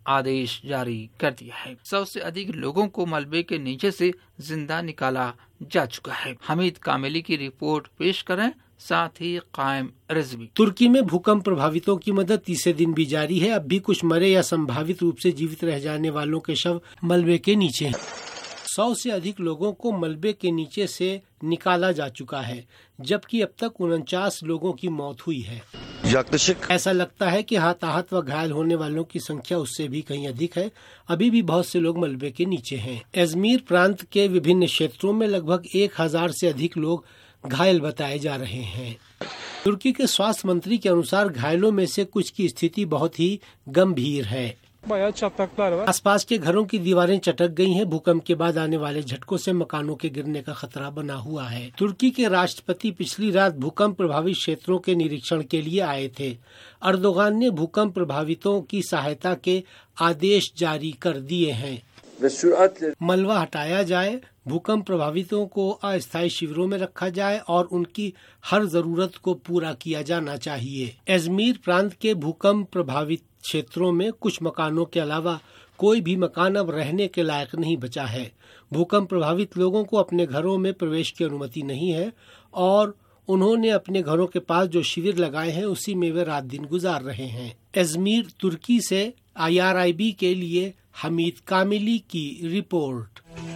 [SPEAKER 7] आदेश जारी कर दिया है। सौ से अधिक लोगों को मलबे के नीचे से जिंदा निकाला जा चुका है। हमीद कामिली की रिपोर्ट पेश करें, साथ ही कायम रिजवी।
[SPEAKER 13] तुर्की में भूकंप प्रभावितों की मदद तीसरे दिन भी जारी है। अब भी कुछ मरे या संभावित रूप से जीवित रह जाने वालों के शव मलबे के नीचे हैं। सौ से अधिक लोगों को मलबे के नीचे से निकाला जा चुका है, जबकि अब तक उनचास लोगों की मौत हुई है। ऐसा लगता है कि हताहत व घायल होने वालों की संख्या उससे भी कहीं अधिक है। अभी भी बहुत से लोग मलबे के नीचे हैं। अजमीर प्रांत के विभिन्न क्षेत्रों में लगभग एक हजार से अधिक लोग घायल बताए जा रहे हैं। तुर्की के स्वास्थ्य मंत्री के अनुसार घायलों में से कुछ की स्थिति बहुत ही गंभीर है। आसपास के घरों की दीवारें चटक गई हैं। भूकंप के बाद आने वाले झटकों से मकानों के गिरने का खतरा बना हुआ है। तुर्की के राष्ट्रपति पिछली रात भूकंप प्रभावित क्षेत्रों के निरीक्षण के लिए आए थे। अर्दोगान ने भूकंप प्रभावितों की सहायता के आदेश जारी कर दिए हैं। मलबा हटाया जाए, भूकंप प्रभावितों को अस्थायी शिविरों में रखा जाए और उनकी हर जरूरत को पूरा किया जाना चाहिए। अजमीर प्रांत के भूकंप प्रभावित क्षेत्रों में कुछ मकानों के अलावा कोई भी मकान अब रहने के लायक नहीं बचा है। भूकंप प्रभावित लोगों को अपने घरों में प्रवेश की अनुमति नहीं है और उन्होंने अपने घरों के पास जो शिविर लगाए हैं उसी में वे रात दिन गुजार रहे हैं। अजमीर तुर्की से आई आर आई बी के लिए हमीद कामिली की रिपोर्ट।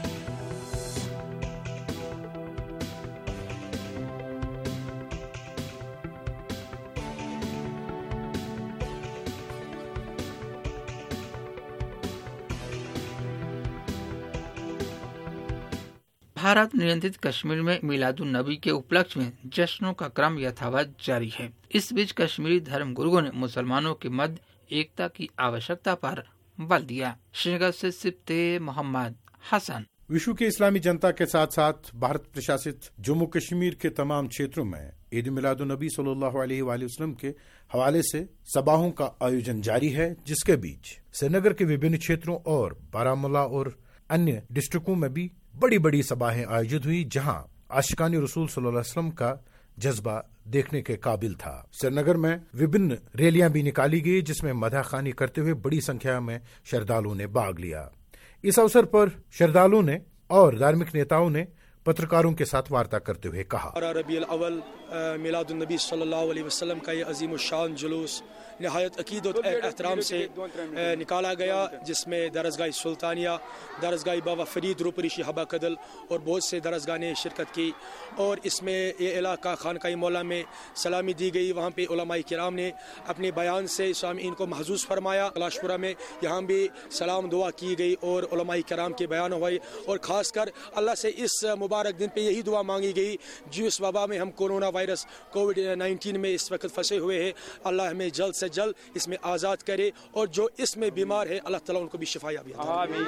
[SPEAKER 7] भारत नियंत्रित कश्मीर में मिलादुन नबी के उपलक्ष्य में जश्नों का क्रम यथावत जारी है। इस बीच कश्मीरी धर्म गुरुओं ने मुसलमानों के मध्य एकता की आवश्यकता पर बल दिया। श्रीनगर से सिप्ते मोहम्मद हसन।
[SPEAKER 14] विश्व के इस्लामी जनता के साथ साथ भारत प्रशासित जम्मू कश्मीर के तमाम क्षेत्रों में ईद मिलादुन नबी सल्लल्लाहु अलैहि वसल्लम के हवाले से सबाहों का आयोजन जारी है, जिसके बीच श्रीनगर के विभिन्न क्षेत्रों और बारामूला और अन्य डिस्ट्रिक्टों में भी बड़ी बड़ी सभाएं आयोजित हुई, जहां आशिकानी रसूल सल्लल्लाहु अलैहि वसल्लम का जज्बा देखने के काबिल था। श्रीनगर में विभिन्न रैलियां भी निकाली गई, जिसमें मदहखानी करते हुए बड़ी संख्या में श्रद्धालुओं ने भाग लिया। इस अवसर पर श्रद्धालुओं ने और धार्मिक नेताओं ने पत्रकारों के साथ वार्ता करते हुए कहा,
[SPEAKER 9] रबीउल अव्वल मिलादुन नबी सल्लल्लाहु अलैहि वसल्लम का ये अजीम शान जुलूस नहायत अकीदत और एहतराम से निकाला गया, जिसमें दरसगाह सुल्तानिया, दरसगाह बाबा फरीद रूपरीशी हबा कदल और बहुत से दरसगाह ने शिरकत की। और इसमें ये इलाका खानकाई मौला में सलामी दी गई। वहाँ पे उलमाए किराम ने अपने बयान से सामीन को महजूज फरमाया। कलाशपुरा में यहाँ भी सलाम दुआ की गई और उलमाए किराम के बयान हुए और ख़ासकर अल्लाह से इस मुबारक दिन पे यही दुआ मांगी गई, जिस वबा में हम कोरोना वायरस कोविड नाइन्टीन में इस वक्त फंसे हुए हैं, अल्लाह हमें जल्द से जल्द इसमें आज़ाद करे और जो इसमें बीमार है अल्लाह ताला उनको भी शिफाया भी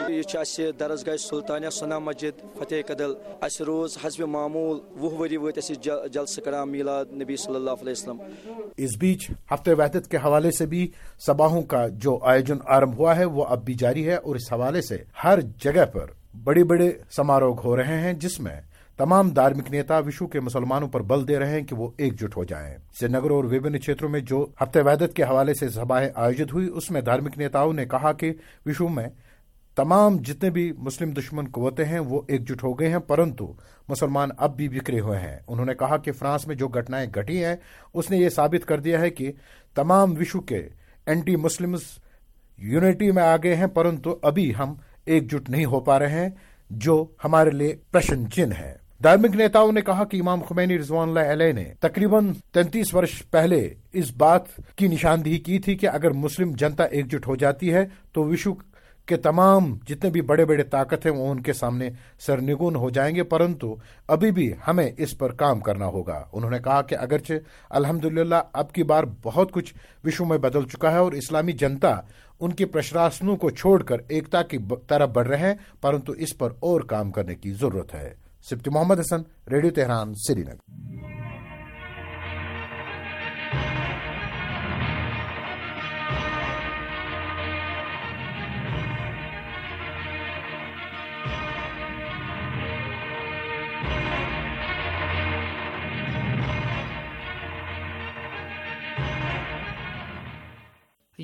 [SPEAKER 15] ये दरसगाह सुल्तानिया सना मस्जिद फतेह कदल अस रोज हस्ब मामूल वह वरी वत जलसे कराम मिलाद नबी सल्लल्लाहु अलैहि वसल्लम।
[SPEAKER 14] इस बीच हफ्ते वहदत के हवाले से भी सबाहों का जो आयोजन आरंभ हुआ है वो अब भी जारी है और इस हवाले से हर जगह पर बड़े बड़े समारोह हो रहे हैं, जिसमें तमाम धार्मिक नेता विश्व के मुसलमानों पर बल दे रहे हैं कि वो एकजुट हो जाएं। श्रीनगर और विभिन्न क्षेत्रों में जो हफ्ते वहदत के हवाले से सभाएं आयोजित हुई, उसमें धार्मिक नेताओं ने कहा कि विश्व में तमाम जितने भी मुस्लिम दुश्मन कुव्वतें हैं वो एकजुट हो गए हैं, परंतु मुसलमान अब भी बिखरे हुए हैं। उन्होंने कहा कि फ्रांस में जो घटनाएं घटी हैं उसने ये साबित कर दिया है कि तमाम विश्व के एंटी मुस्लिम्स यूनिटी में आ गए हैं, परंतु अभी हम एकजुट नहीं हो पा रहे हैं, जो हमारे लिए प्रश्न चिन्ह है। धार्मिक नेताओं ने कहा कि इमाम खुमैनी रिज़वानुल्लाह अलैह ने तकरीबन तैंतीस वर्ष पहले इस बात की निशानदेही की थी कि अगर मुस्लिम जनता एकजुट हो जाती है तो विश्व के तमाम जितने भी बड़े बड़े ताकत हैं वो उनके सामने सरनिगुन हो जाएंगे, परंतु अभी भी हमें इस पर काम करना होगा। उन्होंने कहा कि अगरचे अल्हम्दुलिल्लाह अब की बार बहुत कुछ विश्व में बदल चुका है और इस्लामी जनता उनके प्रशासनों को छोड़कर एकता की तरफ बढ़ रहे हैं, परंतु इस पर और काम करने की जरूरत है। Sipti Mohammad Hasan, radio Tehran, Srinagar.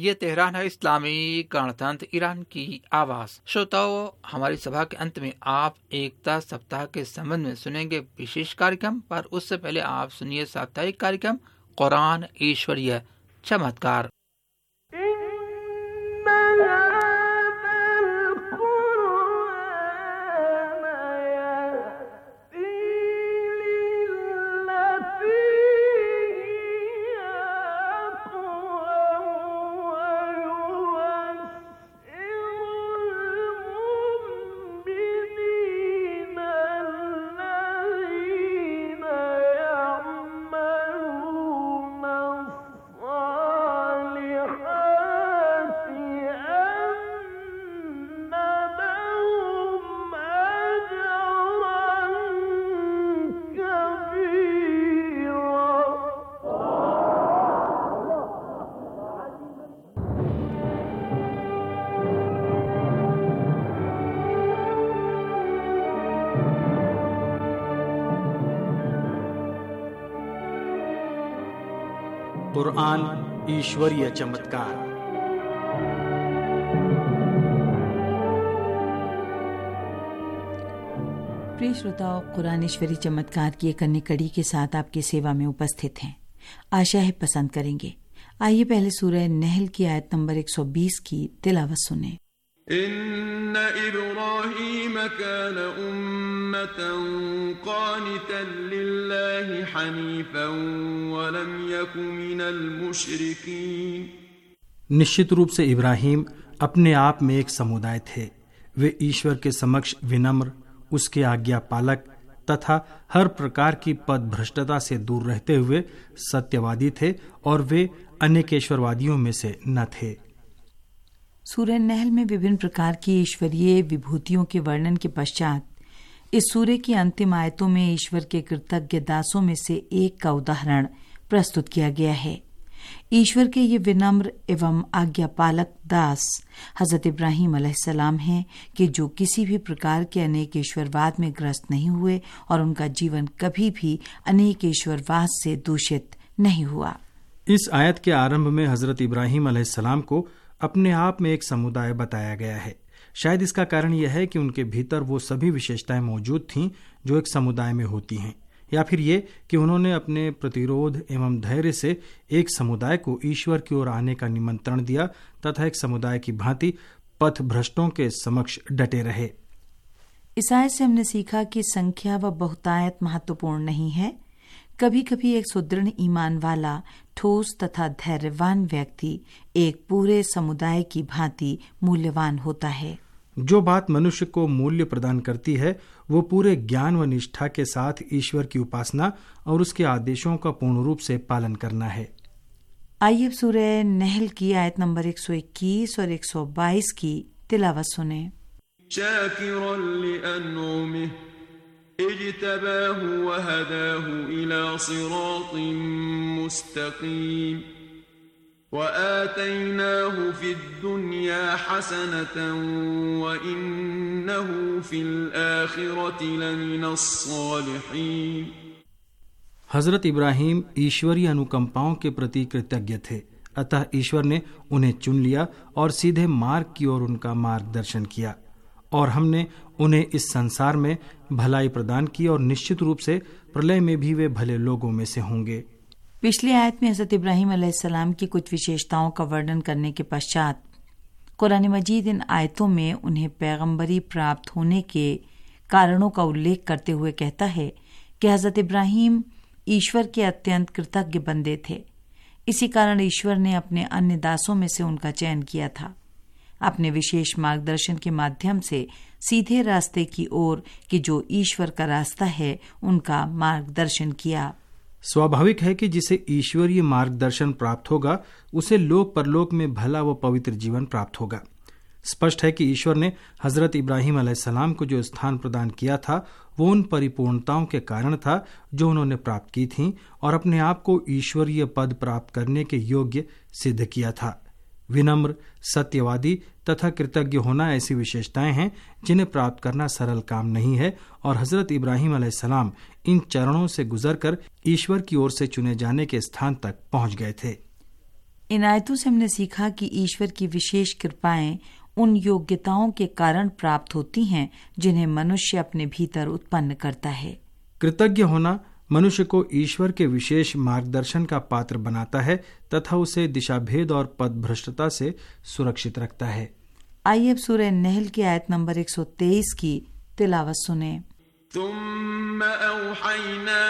[SPEAKER 7] ये तेहरान है, इस्लामी गणतंत्र ईरान की आवाज। श्रोताओं, हमारी सभा के अंत में आप एकता सप्ताह के संबंध में सुनेंगे विशेष कार्यक्रम, पर उससे पहले आप सुनिए साप्ताहिक कार्यक्रम कुरान ईश्वरीय चमत्कार।
[SPEAKER 2] कुरान ईश्वरीय चमत्कार।
[SPEAKER 4] प्रिय श्रोताओं, कुरान ईश्वरीय चमत्कार की एक अन्य कड़ी के साथ आपकी सेवा में उपस्थित हैं। आशा है पसंद करेंगे। आइए पहले सूरह नहल की आयत नंबर एक सौ बीस की तिलावत सुने।
[SPEAKER 16] इन्न इब्राहीम कान उम्मतन क़ानितन लिल्लाहि हनीफन वलम यकु मिनल मुशरिकीन।
[SPEAKER 2] निश्चित रूप से इब्राहिम अपने आप में एक समुदाय थे। वे ईश्वर के समक्ष विनम्र, उसके आज्ञा पालक तथा हर प्रकार की पद भ्रष्टता से दूर रहते हुए सत्यवादी थे और वे अनेकेश्वरवादियों में से न थे।
[SPEAKER 4] सूरह नहल में विभिन्न प्रकार की ईश्वरीय विभूतियों के वर्णन के पश्चात इस सूरह की अंतिम आयतों में ईश्वर के कृतज्ञ दासों में से एक का उदाहरण प्रस्तुत किया गया है। ईश्वर के ये विनम्र एवं आज्ञापालक दास हजरत इब्राहिम अलैहिस्सलाम हैं कि जो किसी भी प्रकार के अनेक ईश्वरवाद में ग्रस्त नहीं हुए और उनका जीवन कभी भी अनेक ईश्वरवाद से दूषित नहीं हुआ।
[SPEAKER 2] इस आयत के आरंभ में हजरत इब्राहिम अलैहिस्सलाम को अपने आप में एक समुदाय बताया गया है। शायद इसका कारण यह है कि उनके भीतर वो सभी विशेषताएं मौजूद थीं जो एक समुदाय में होती हैं, या फिर ये कि उन्होंने अपने प्रतिरोध एवं धैर्य से एक समुदाय को ईश्वर की ओर आने का निमंत्रण दिया तथा एक समुदाय की भांति पथ भ्रष्टों के समक्ष डटे रहे।
[SPEAKER 4] इस आयत से हमने सीखा कि संख्या व बहुतायत महत्वपूर्ण नहीं है। कभी कभी एक सुदृढ़ ईमान वाला, ठोस तथा धैर्यवान व्यक्ति एक पूरे समुदाय की भांति मूल्यवान होता है।
[SPEAKER 2] जो बात मनुष्य को मूल्य प्रदान करती है वो पूरे ज्ञान व निष्ठा के साथ ईश्वर की उपासना और उसके आदेशों का पूर्ण रूप से पालन करना है।
[SPEAKER 4] आइए सूरह नहल की आयत नंबर एक सौ इक्कीस और एक सौ बाईस की तिलावत सुने।
[SPEAKER 16] शाकिरन लिअनउमिह इज्तबाहु वहदाहु इला सिरातिन मुस्तकीम वआतैनाहु फिद्दुन्या हसनतन वइन्नहु फिल आखिरति लमिनस सालिहीन।
[SPEAKER 2] हजरत इब्राहिम ईश्वरीय अनुकंपाओं के प्रति कृतज्ञ थे, अतः ईश्वर ने उन्हें चुन लिया और सीधे मार्ग की ओर उनका मार्गदर्शन किया, और हमने उन्हें इस संसार में भलाई प्रदान की और निश्चित रूप से प्रलय में भी वे भले लोगों में से होंगे।
[SPEAKER 4] पिछली आयत में हजरत इब्राहिम अलैहिस्सलाम की कुछ विशेषताओं का वर्णन करने के पश्चात कुरान मजीद इन आयतों में उन्हें पैगंबरी प्राप्त होने के कारणों का उल्लेख करते हुए कहता है कि हजरत इब्राहिम ईश्वर के अत्यंत कृतज्ञ बंदे थे। इसी कारण ईश्वर ने अपने अन्य दासों में से उनका चयन किया था, अपने विशेष मार्गदर्शन के माध्यम से सीधे रास्ते की ओर कि जो ईश्वर का रास्ता है उनका मार्गदर्शन किया।
[SPEAKER 2] स्वाभाविक है कि जिसे ईश्वरीय मार्गदर्शन प्राप्त होगा उसे लोक परलोक में भला व पवित्र जीवन प्राप्त होगा। स्पष्ट है कि ईश्वर ने हजरत इब्राहिम अलैहिस्सलाम को जो स्थान प्रदान किया था वो उन परिपूर्णताओं के कारण था जो उन्होंने प्राप्त की थीं और अपने आप को ईश्वरीय पद प्राप्त करने के योग्य सिद्ध किया था। विनम्र, सत्यवादी तथा कृतज्ञ होना ऐसी विशेषताएं हैं जिन्हें प्राप्त करना सरल काम नहीं है, और हजरत इब्राहिम अलैहिस्सलाम इन चरणों से गुजरकर ईश्वर की ओर से चुने जाने के स्थान तक पहुंच गए थे।
[SPEAKER 4] इन आयतों से हमने सीखा कि ईश्वर की विशेष कृपाएं उन योग्यताओं के कारण प्राप्त होती हैं जिन्हें मनुष्य अपने भीतर उत्पन्न करता है।
[SPEAKER 2] कृतज्ञ होना मनुष्य को ईश्वर के विशेष मार्गदर्शन का पात्र बनाता है तथा उसे दिशाभेद और पथभ्रष्टता से सुरक्षित रखता है।
[SPEAKER 4] आइए अब सूरह नहल की आयत नंबर एक सौ तेईस की तिलावत सुने।
[SPEAKER 16] ثم أوحينا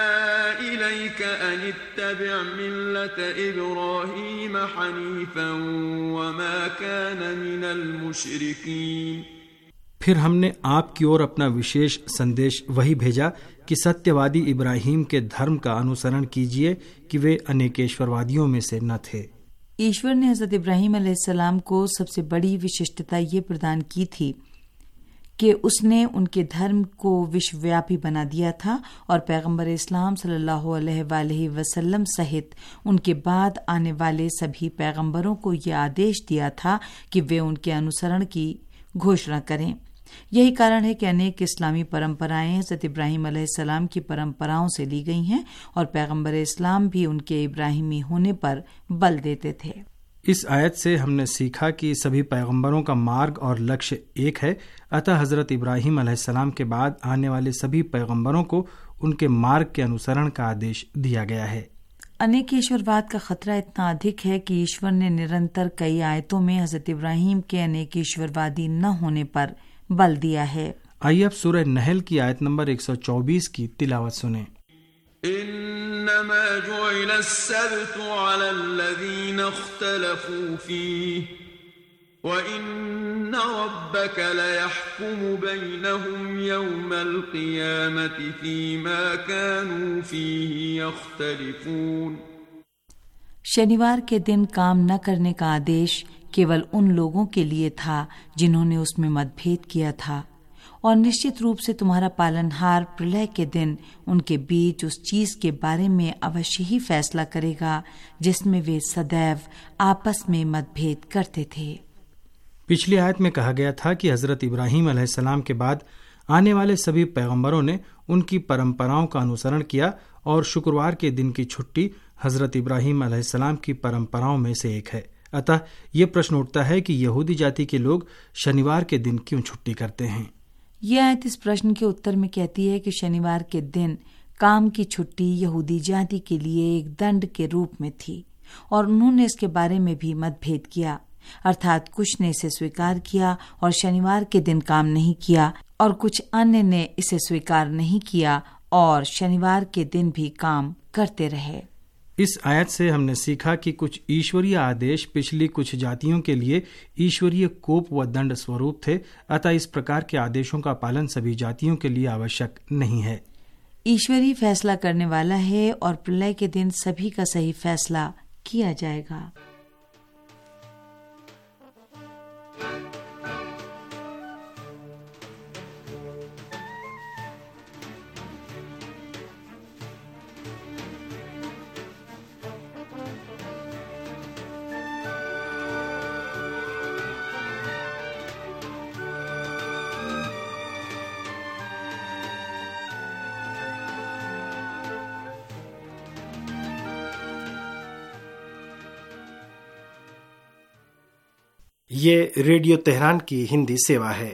[SPEAKER 16] إليك أن اتبع ملة إبراهيم حنيفا وما كان من المشركين।
[SPEAKER 2] फिर हमने आपकी ओर अपना विशेष संदेश वही भेजा कि सत्यवादी इब्राहिम के धर्म का अनुसरण कीजिए कि वे अनेकेश्वरवादियों में से न थे।
[SPEAKER 4] ईश्वर ने हजरत इब्राहिम अलैहिस्सलाम को सबसे बड़ी विशिष्टता ये प्रदान की थी कि उसने उनके धर्म को विश्वव्यापी बना दिया था और पैगंबर इस्लाम सल्लल्लाहु अलैहि वसल्लम सहित उनके बाद आने वाले सभी पैगंबरों को यह आदेश दिया था कि वे उनके अनुसरण की घोषणा करें। यही कारण है कि अनेक इस्लामी परंपराएं हज़रत इब्राहिम अलैहिस्सलाम की परंपराओं से ली गई हैं और पैगंबर इस्लाम भी उनके इब्राहिमी होने पर बल देते थे।
[SPEAKER 2] इस आयत से हमने सीखा कि सभी पैगंबरों का मार्ग और लक्ष्य एक है, अतः हजरत इब्राहिम अलैहिस्सलाम के बाद आने वाले सभी पैगंबरों को उनके मार्ग के अनुसरण का आदेश दिया गया है।
[SPEAKER 4] अनेकेश्वरवाद का खतरा इतना अधिक है कि ईश्वर ने निरंतर कई आयतों में हजरत इब्राहिम के अनेकेश्वरवादी न होने पर बल दिया है।
[SPEAKER 2] आइए अब सूरह नहल की आयत नंबर एक सौ चौबीस की तिलावत सुने।
[SPEAKER 16] इन्नमा जुइल अस्सब्तु अला अल्लज़ीना इख्तलफू फीह व इन्न रब्बक लयहकुमु बैनहुम यौमल क़ियामति फ़ीमा कानू फ़ीहि यख्तलिफून।
[SPEAKER 4] शनिवार के दिन काम न करने का आदेश केवल उन लोगों के लिए था जिन्होंने उसमें मतभेद किया था, और निश्चित रूप से तुम्हारा पालनहार प्रलय के दिन उनके बीच उस चीज के बारे में अवश्य ही फैसला करेगा जिसमें वे सदैव आपस में मतभेद करते थे।
[SPEAKER 2] पिछली आयत में कहा गया था कि हजरत इब्राहिम अलैहिस्सलाम के बाद आने वाले सभी पैगंबरों ने उनकी परंपराओं का अनुसरण किया और शुक्रवार के दिन की छुट्टी हजरत इब्राहिम अलैहिस्सलाम की परंपराओं में से एक है। अतः ये प्रश्न उठता है कि यहूदी जाति के लोग शनिवार के दिन क्यों छुट्टी करते हैं।
[SPEAKER 4] यह आयत इस प्रश्न के उत्तर में कहती है कि शनिवार के दिन काम की छुट्टी यहूदी जाति के लिए एक दंड के रूप में थी और उन्होंने इसके बारे में भी मतभेद किया, अर्थात कुछ ने इसे स्वीकार किया और शनिवार के दिन काम नहीं किया और कुछ अन्य ने इसे स्वीकार नहीं किया और शनिवार के दिन भी काम करते रहे।
[SPEAKER 2] इस आयत से हमने सीखा कि कुछ ईश्वरीय आदेश पिछली कुछ जातियों के लिए ईश्वरीय कोप व दंड स्वरूप थे, अतः इस प्रकार के आदेशों का पालन सभी जातियों के लिए आवश्यक नहीं है।
[SPEAKER 4] ईश्वरीय फैसला करने वाला है और प्रलय के दिन सभी का सही फैसला किया जाएगा।
[SPEAKER 13] ये रेडियो तेहरान की हिंदी सेवा है।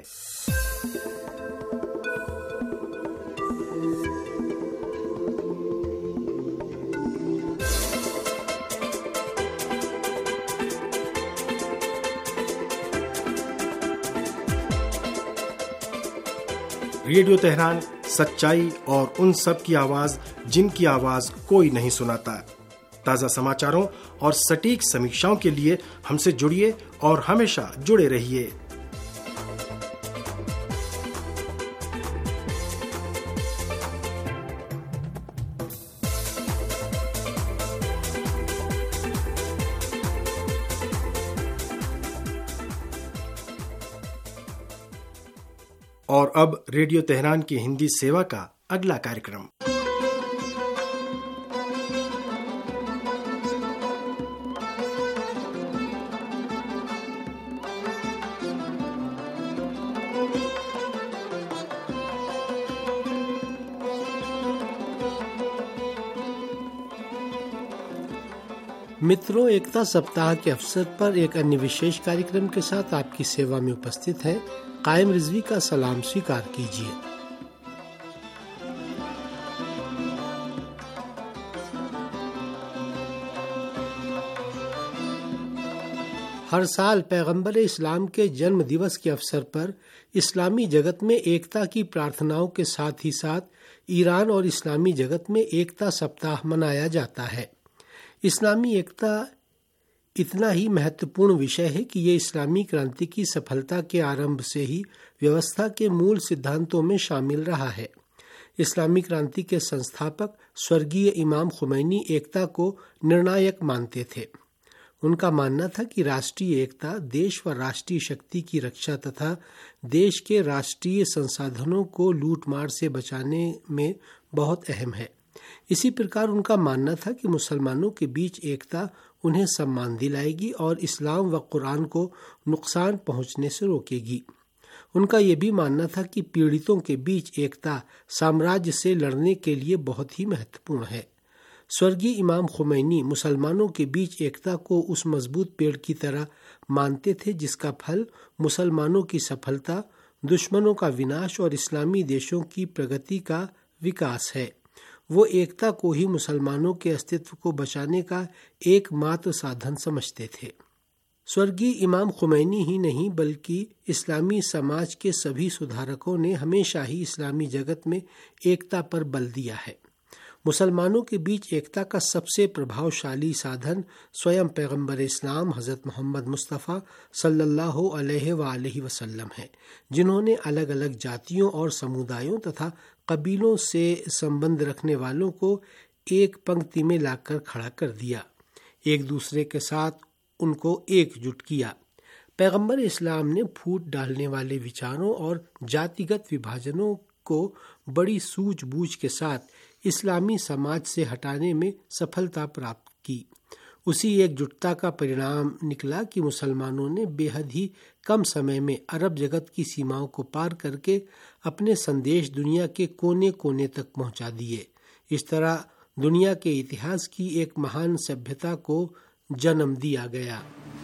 [SPEAKER 13] रेडियो तेहरान सच्चाई और उन सब की आवाज जिनकी आवाज कोई नहीं सुनाता। ताज़ा समाचारों और सटीक समीक्षाओं के लिए हमसे जुड़िए और हमेशा जुड़े रहिए। और अब रेडियो तेहरान की हिंदी सेवा का अगला कार्यक्रम। मित्रों, एकता सप्ताह के अवसर पर एक अन्य विशेष कार्यक्रम के साथ आपकी सेवा में उपस्थित है। कायम रिजवी का सलाम स्वीकार कीजिए। हर साल पैगंबर इस्लाम के जन्म दिवस के अवसर पर इस्लामी जगत में एकता की प्रार्थनाओं के साथ ही साथ ईरान और इस्लामी जगत में एकता सप्ताह मनाया जाता है। इस्लामी एकता इतना ही महत्वपूर्ण विषय है कि ये इस्लामी क्रांति की सफलता के आरंभ से ही व्यवस्था के मूल सिद्धांतों में शामिल रहा है। इस्लामी क्रांति के संस्थापक स्वर्गीय इमाम खुमैनी एकता को निर्णायक मानते थे। उनका मानना था कि राष्ट्रीय एकता देश व राष्ट्रीय शक्ति की रक्षा तथा देश के राष्ट्रीय संसाधनों को लूटमार से बचाने में बहुत अहम है। इसी प्रकार उनका मानना था कि मुसलमानों के बीच एकता उन्हें सम्मान दिलाएगी और इस्लाम व कुरान को नुकसान पहुंचने से रोकेगी। उनका यह भी मानना था कि पीड़ितों के बीच एकता साम्राज्य से लड़ने के लिए बहुत ही महत्वपूर्ण है। स्वर्गीय इमाम खुमैनी मुसलमानों के बीच एकता को उस मजबूत पेड़ की तरह मानते थे जिसका फल मुसलमानों की सफलता, दुश्मनों का विनाश और इस्लामी देशों की प्रगति का विकास है। वो एकता को ही मुसलमानों के अस्तित्व को बचाने का एकमात्र साधन समझते थे। स्वर्गीय इमाम खुमैनी ही नहीं बल्कि इस्लामी समाज के सभी सुधारकों ने हमेशा ही इस्लामी जगत में एकता पर बल दिया है। मुसलमानों के बीच एकता का सबसे प्रभावशाली साधन स्वयं पैगंबर इस्लाम हज़रत मोहम्मद मुस्तफ़ा सल्लल्लाहु अलैहि वसल्लम है, जिन्होंने अलग अलग जातियों और समुदायों तथा कबीलों से संबंध रखने वालों को एक पंक्ति में लाकर खड़ा कर दिया, एक दूसरे के साथ उनको एकजुट किया। पैगंबर इस्लाम ने फूट डालने वाले विचारों और जातिगत विभाजनों को बड़ी सूझबूझ के साथ इस्लामी समाज से हटाने में सफलता प्राप्त की। उसी एकजुटता का परिणाम निकला कि मुसलमानों ने बेहद ही कम समय में अरब जगत की सीमाओं को पार करके अपने संदेश दुनिया के कोने कोने तक पहुंचा दिए। इस तरह दुनिया के इतिहास की एक महान सभ्यता को जन्म दिया गया।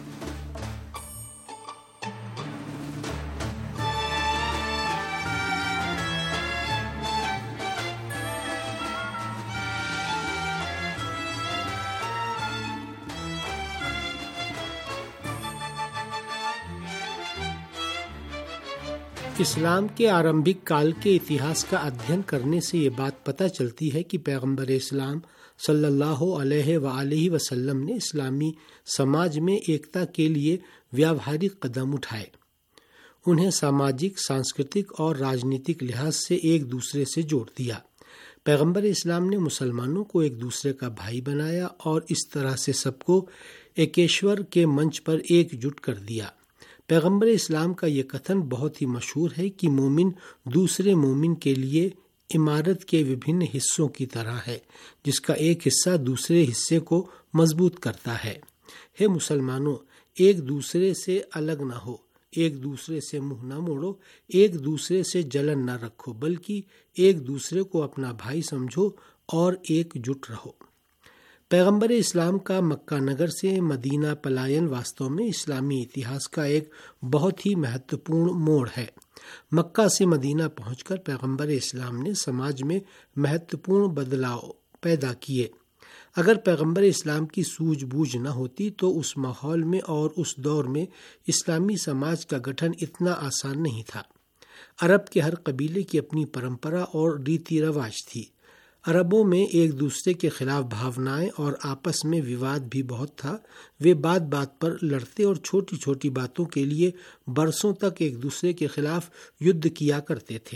[SPEAKER 13] इस्लाम के आरंभिक काल के इतिहास का अध्ययन करने से ये बात पता चलती है कि पैगंबर इस्लाम सल्लल्लाहु अलैहि वसल्लम ने इस्लामी समाज में एकता के लिए व्यावहारिक कदम उठाए। उन्हें सामाजिक, सांस्कृतिक और राजनीतिक लिहाज से एक दूसरे से जोड़ दिया। पैगंबर इस्लाम ने मुसलमानों को एक दूसरे का भाई बनाया और इस तरह से सबको एकेश्वर के मंच पर एकजुट कर दिया। पैगंबर इस्लाम का ये कथन बहुत ही मशहूर है कि मोमिन दूसरे मोमिन के लिए इमारत के विभिन्न हिस्सों की तरह है, जिसका एक हिस्सा दूसरे हिस्से को मजबूत करता है। हे मुसलमानों, एक दूसरे से अलग ना हो, एक दूसरे से मुंह न मोड़ो, एक दूसरे से जलन न रखो, बल्कि एक दूसरे को अपना भाई समझो और एकजुट रहो। पैगंबर इस्लाम का मक्का नगर से मदीना पलायन वास्तव में इस्लामी इतिहास का एक बहुत ही महत्वपूर्ण मोड़ है। मक्का से मदीना पहुंचकर पैगंबर इस्लाम ने समाज में महत्वपूर्ण बदलाव पैदा किए। अगर पैगंबर इस्लाम की सूझबूझ न होती तो उस माहौल में और उस दौर में इस्लामी समाज का गठन इतना आसान नहीं था। अरब के हर कबीले की अपनी परंपरा और रीति रिवाज थी। अरबों में एक दूसरे के खिलाफ भावनाएं और आपस में विवाद भी बहुत था। वे बात बात पर लड़ते और छोटी छोटी बातों के लिए बरसों तक एक दूसरे के खिलाफ युद्ध किया करते थे।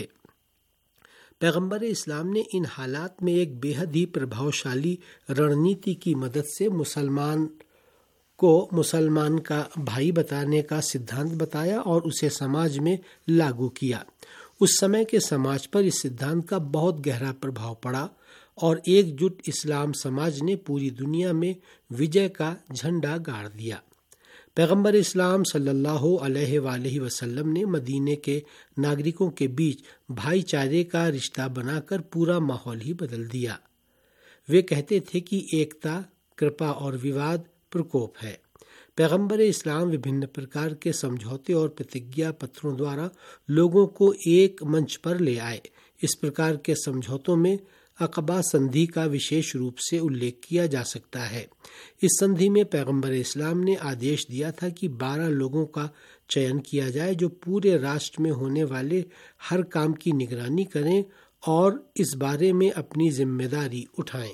[SPEAKER 13] पैगंबर इस्लाम ने इन हालात में एक बेहद ही प्रभावशाली रणनीति की मदद से मुसलमान को मुसलमान का भाई बताने का सिद्धांत बताया और उसे समाज में लागू किया। उस समय के समाज पर इस सिद्धांत का बहुत गहरा प्रभाव पड़ा और एकजुट इस्लाम समाज ने पूरी दुनिया में विजय का झंडा गाड़ दिया। पैगंबर इस्लाम सल्लल्लाहु अलैहि वसल्लम ने मदीने के नागरिकों के बीच भाईचारे का रिश्ता बनाकर पूरा माहौल ही बदल दिया। वे कहते थे कि एकता, कृपा और विवाद प्रकोप है। पैगंबर इस्लाम विभिन्न प्रकार के समझौते और प्रतिज्ञा पत्रों द्वारा लोगों को एक मंच पर ले आए। इस प्रकार के समझौतों में अक़बा संधि का विशेष रूप से उल्लेख किया जा सकता है। इस संधि में पैगंबर इस्लाम ने आदेश दिया था कि बारह लोगों का चयन किया जाए जो पूरे राष्ट्र में होने वाले हर काम की निगरानी करें और इस बारे में अपनी जिम्मेदारी उठाएं।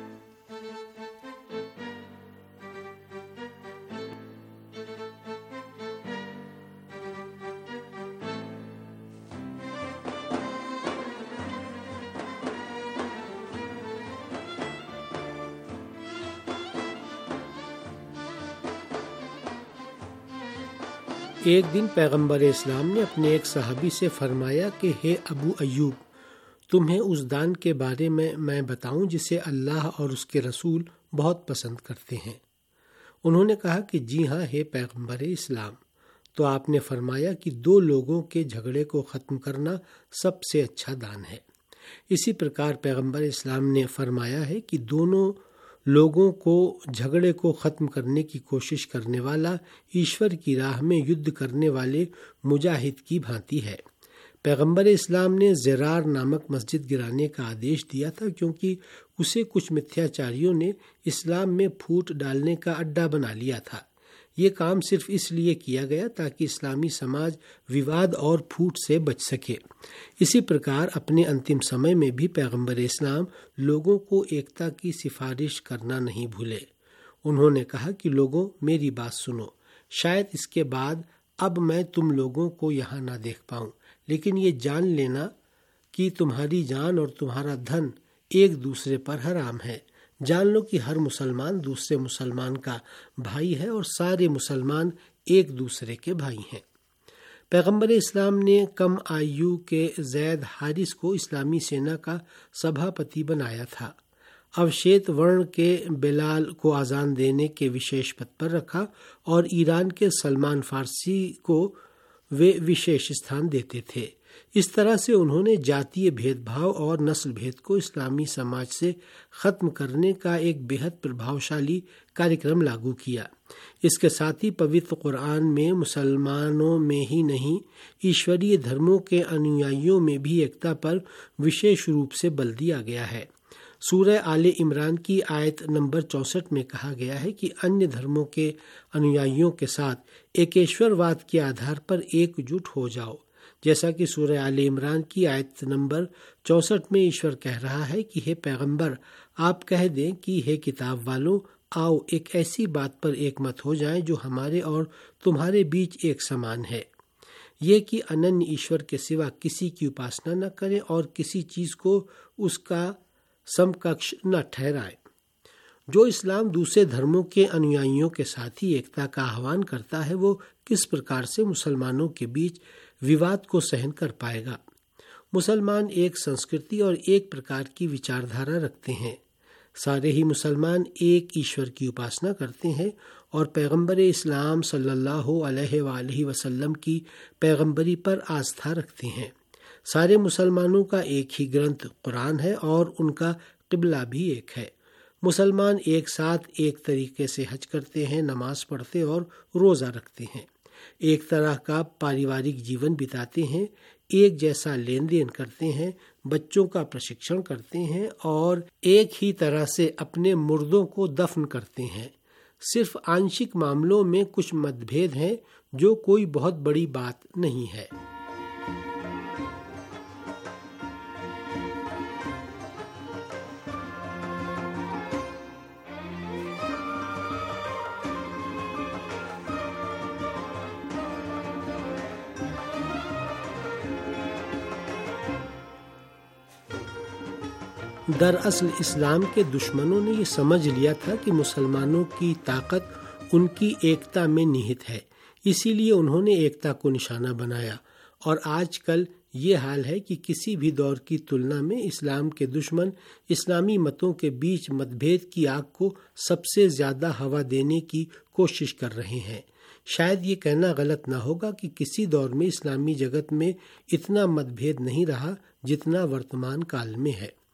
[SPEAKER 13] एक दिन पैगंबर इस्लाम ने अपने एक सहाबी से फरमाया कि हे अबू अयूब, तुम्हें उस दान के बारे में मैं बताऊं जिसे अल्लाह और उसके रसूल बहुत पसंद करते हैं। उन्होंने कहा कि जी हाँ हे पैगंबर इस्लाम। तो आपने फरमाया कि दो लोगों के झगड़े को ख़त्म करना सबसे अच्छा दान है। इसी प्रकार पैगंबर इस्लाम ने फरमाया है कि दोनों लोगों को झगड़े को ख़त्म करने की कोशिश करने वाला ईश्वर की राह में युद्ध करने वाले मुजाहिद की भांति है। पैगंबर इस्लाम ने ज़रार नामक मस्जिद गिराने का आदेश दिया था क्योंकि उसे कुछ मिथ्याचारियों ने इस्लाम में फूट डालने का अड्डा बना लिया था। ये काम सिर्फ इसलिए किया गया ताकि इस्लामी समाज विवाद और फूट से बच सके। इसी प्रकार अपने अंतिम समय में भी पैगंबर इस्लाम लोगों को एकता की सिफारिश करना नहीं भूले। उन्होंने कहा कि लोगों, मेरी बात सुनो। शायद इसके बाद अब मैं तुम लोगों को यहाँ ना देख पाऊँ, लेकिन ये जान लेना कि तुम्हारी जान और तुम्हारा धन एक दूसरे पर हराम है। जान लो कि हर मुसलमान दूसरे मुसलमान का भाई है और सारे मुसलमान एक दूसरे के भाई हैं। पैगंबर इस्लाम ने कम आयु के जैद हारिस को इस्लामी सेना का सभापति बनाया था। अवशेत वर्ण के बिलाल को आज़ान देने के विशेष पद पर रखा और ईरान के सलमान फारसी को वे विशेष स्थान देते थे। इस तरह से उन्होंने जातीय भेदभाव और नस्ल भेद को इस्लामी समाज से ख़त्म करने का एक बेहद प्रभावशाली कार्यक्रम लागू किया। इसके साथ ही पवित्र कुरान में मुसलमानों में ही नहीं, ईश्वरीय धर्मों के अनुयायियों में भी एकता पर विशेष रूप से बल दिया गया है। सूरह आले इमरान की आयत नंबर चौसठ में कहा गया है कि अन्य धर्मों के अनुयायियों के साथ एकेश्वरवाद के आधार पर एकजुट हो जाओ। जैसा कि सूरह आले इमरान की आयत नंबर चौसठ में ईश्वर कह रहा है कि हे पैगंबर, आप कह दें कि हे किताब वालों, आओ एक ऐसी बात पर एकमत हो जाएं जो हमारे और तुम्हारे बीच एक समान है, ये कि अनन्य ईश्वर के सिवा किसी की उपासना न करें और किसी चीज को उसका समकक्ष न ठहराए। जो इस्लाम दूसरे धर्मों के अनुयायियों के साथ ही एकता का आह्वान करता है, वो किस प्रकार से मुसलमानों के बीच विवाद को सहन कर पाएगा। मुसलमान एक संस्कृति और एक प्रकार की विचारधारा रखते हैं। सारे ही मुसलमान एक ईश्वर की उपासना करते हैं और पैगंबर इस्लाम सल्लल्लाहु अलैहि वसल्लम की पैगंबरी पर आस्था रखते हैं। सारे मुसलमानों का एक ही ग्रंथ कुरान है और उनका किबला भी एक है। मुसलमान एक साथ एक तरीके से हज करते हैं, नमाज पढ़ते और रोज़ा रखते हैं, एक तरह का पारिवारिक जीवन बिताते हैं, एक जैसा लेन देन करते हैं, बच्चों का प्रशिक्षण करते हैं और एक ही तरह से अपने मुर्दों को दफन करते हैं। सिर्फ आंशिक मामलों में कुछ मतभेद हैं जो कोई बहुत बड़ी बात नहीं है। दरअसल इस्लाम के दुश्मनों ने ये समझ लिया था कि मुसलमानों की ताकत उनकी एकता में निहित है, इसीलिए उन्होंने एकता को निशाना बनाया। और आजकल ये हाल है कि किसी भी दौर की तुलना में इस्लाम के दुश्मन इस्लामी मतों के बीच मतभेद की आग को सबसे ज्यादा हवा देने की कोशिश कर रहे हैं। शायद ये कहना गलत ना होगा कि किसी दौर में इस्लामी जगत में इतना मतभेद नहीं रहा जितना वर्तमान काल में है।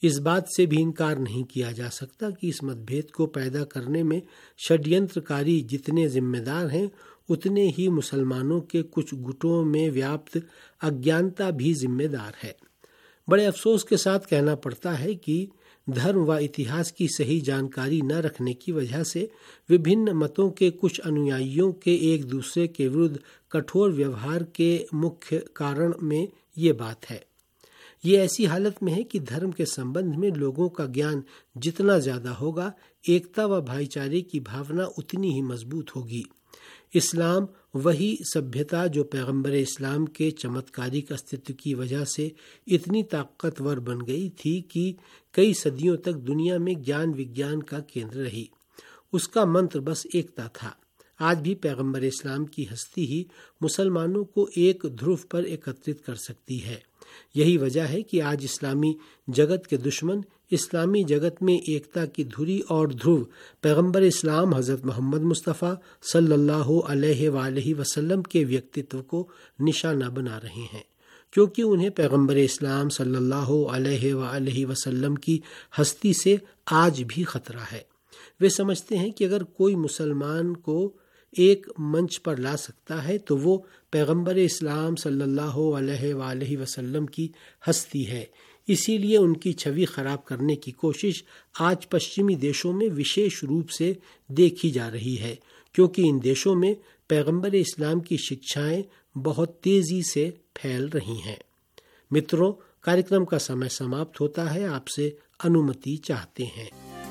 [SPEAKER 13] इस बात से भी इनकार नहीं किया जा सकता कि इस मतभेद को पैदा करने में षड्यंत्रकारी जितने जिम्मेदार हैं उतने ही मुसलमानों के कुछ गुटों में व्याप्त अज्ञानता भी जिम्मेदार है। बड़े अफसोस के साथ कहना पड़ता है कि धर्म व इतिहास की सही जानकारी न रखने की वजह से विभिन्न मतों के कुछ अनुयायियों के एक दूसरे के विरुद्ध कठोर व्यवहार के मुख्य कारण में ये बात है। ये ऐसी हालत में है कि धर्म के संबंध में लोगों का ज्ञान जितना ज्यादा होगा, एकता व भाईचारे की भावना उतनी ही मजबूत होगी। इस्लाम वही सभ्यता जो पैगंबर इस्लाम के चमत्कारिक अस्तित्व की वजह से इतनी ताकतवर बन गई थी कि कई सदियों तक दुनिया में ज्ञान विज्ञान का केंद्र रही। उसका मंत्र बस एकता था। आज भी पैगंबर इस्लाम की हस्ती ही मुसलमानों को एक ध्रुव पर एकत्रित कर सकती है। यही वजह है कि आज इस्लामी जगत के दुश्मन इस्लामी जगत में एकता की धुरी और ध्रुव पैगंबर इस्लाम हज़रत मोहम्मद मुस्तफ़ा सल्लल्लाहु अलैहि वसल्लम के व्यक्तित्व को निशाना बना रहे हैं, क्योंकि उन्हें पैगंबर इस्लाम सल्लल्लाहु अलैहि वसल्लम की हस्ती से आज भी खतरा है। वे समझते हैं कि अगर कोई मुसलमान को एक मंच पर ला सकता है तो वो पैगंबर इस्लाम सल्लल्लाहु अलैहि वसल्लम की हस्ती है। इसीलिए उनकी छवि खराब करने की कोशिश आज पश्चिमी देशों में विशेष रूप से देखी जा रही है, क्योंकि इन देशों में पैगंबर इस्लाम की शिक्षाएं बहुत तेजी से फैल रही हैं। मित्रों, कार्यक्रम का समय समाप्त होता है। आपसे अनुमति चाहते हैं।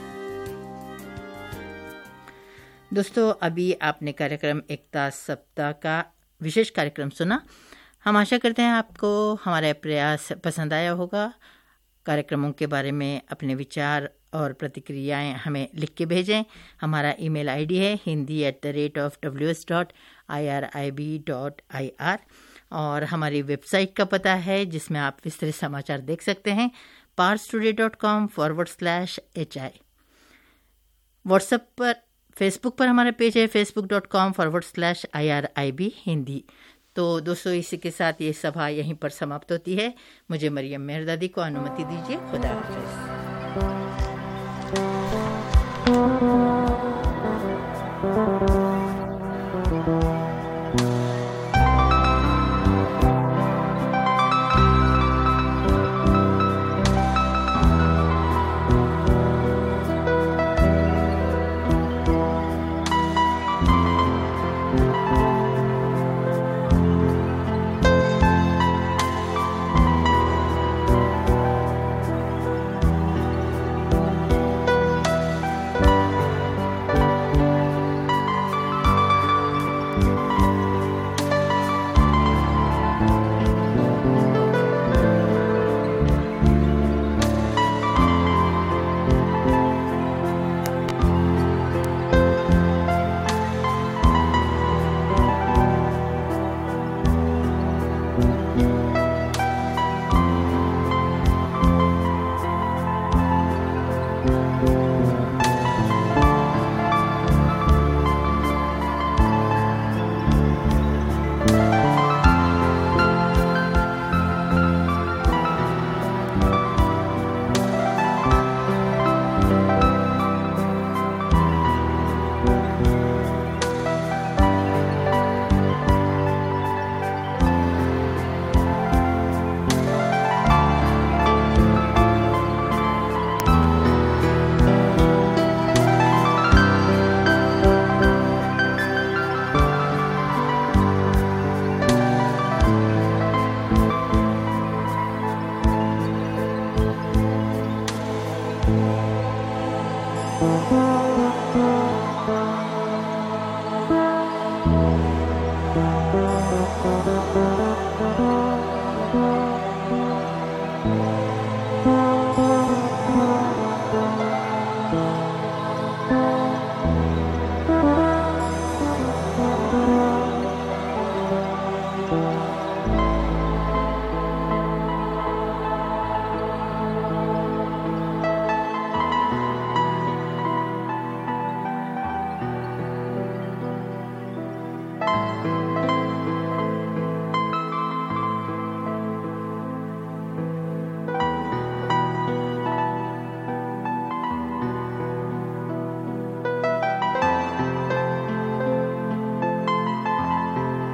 [SPEAKER 11] दोस्तों, अभी आपने कार्यक्रम एकता सप्ताह का विशेष कार्यक्रम सुना। हम आशा करते हैं आपको हमारा प्रयास पसंद आया होगा। कार्यक्रमों के बारे में अपने विचार और प्रतिक्रियाएं हमें लिख के भेजें। हमारा ईमेल आईडी है Hindi at the rate of W S dot I R I B dot I R और हमारी वेबसाइट का पता है जिसमें आप विस्तृत समाचार देख सकते हैं, Pars today dot com forward slash H I. WhatsApp पर, फेसबुक पर हमारा पेज है Facebook dot com forward slash I R I B Hindi. तो दोस्तों, इसी के साथ ये सभा यहीं पर समाप्त होती है। मुझे मरियम मेहरदादी को अनुमति दीजिए। खुदा हाफिज।
[SPEAKER 17] Thank you.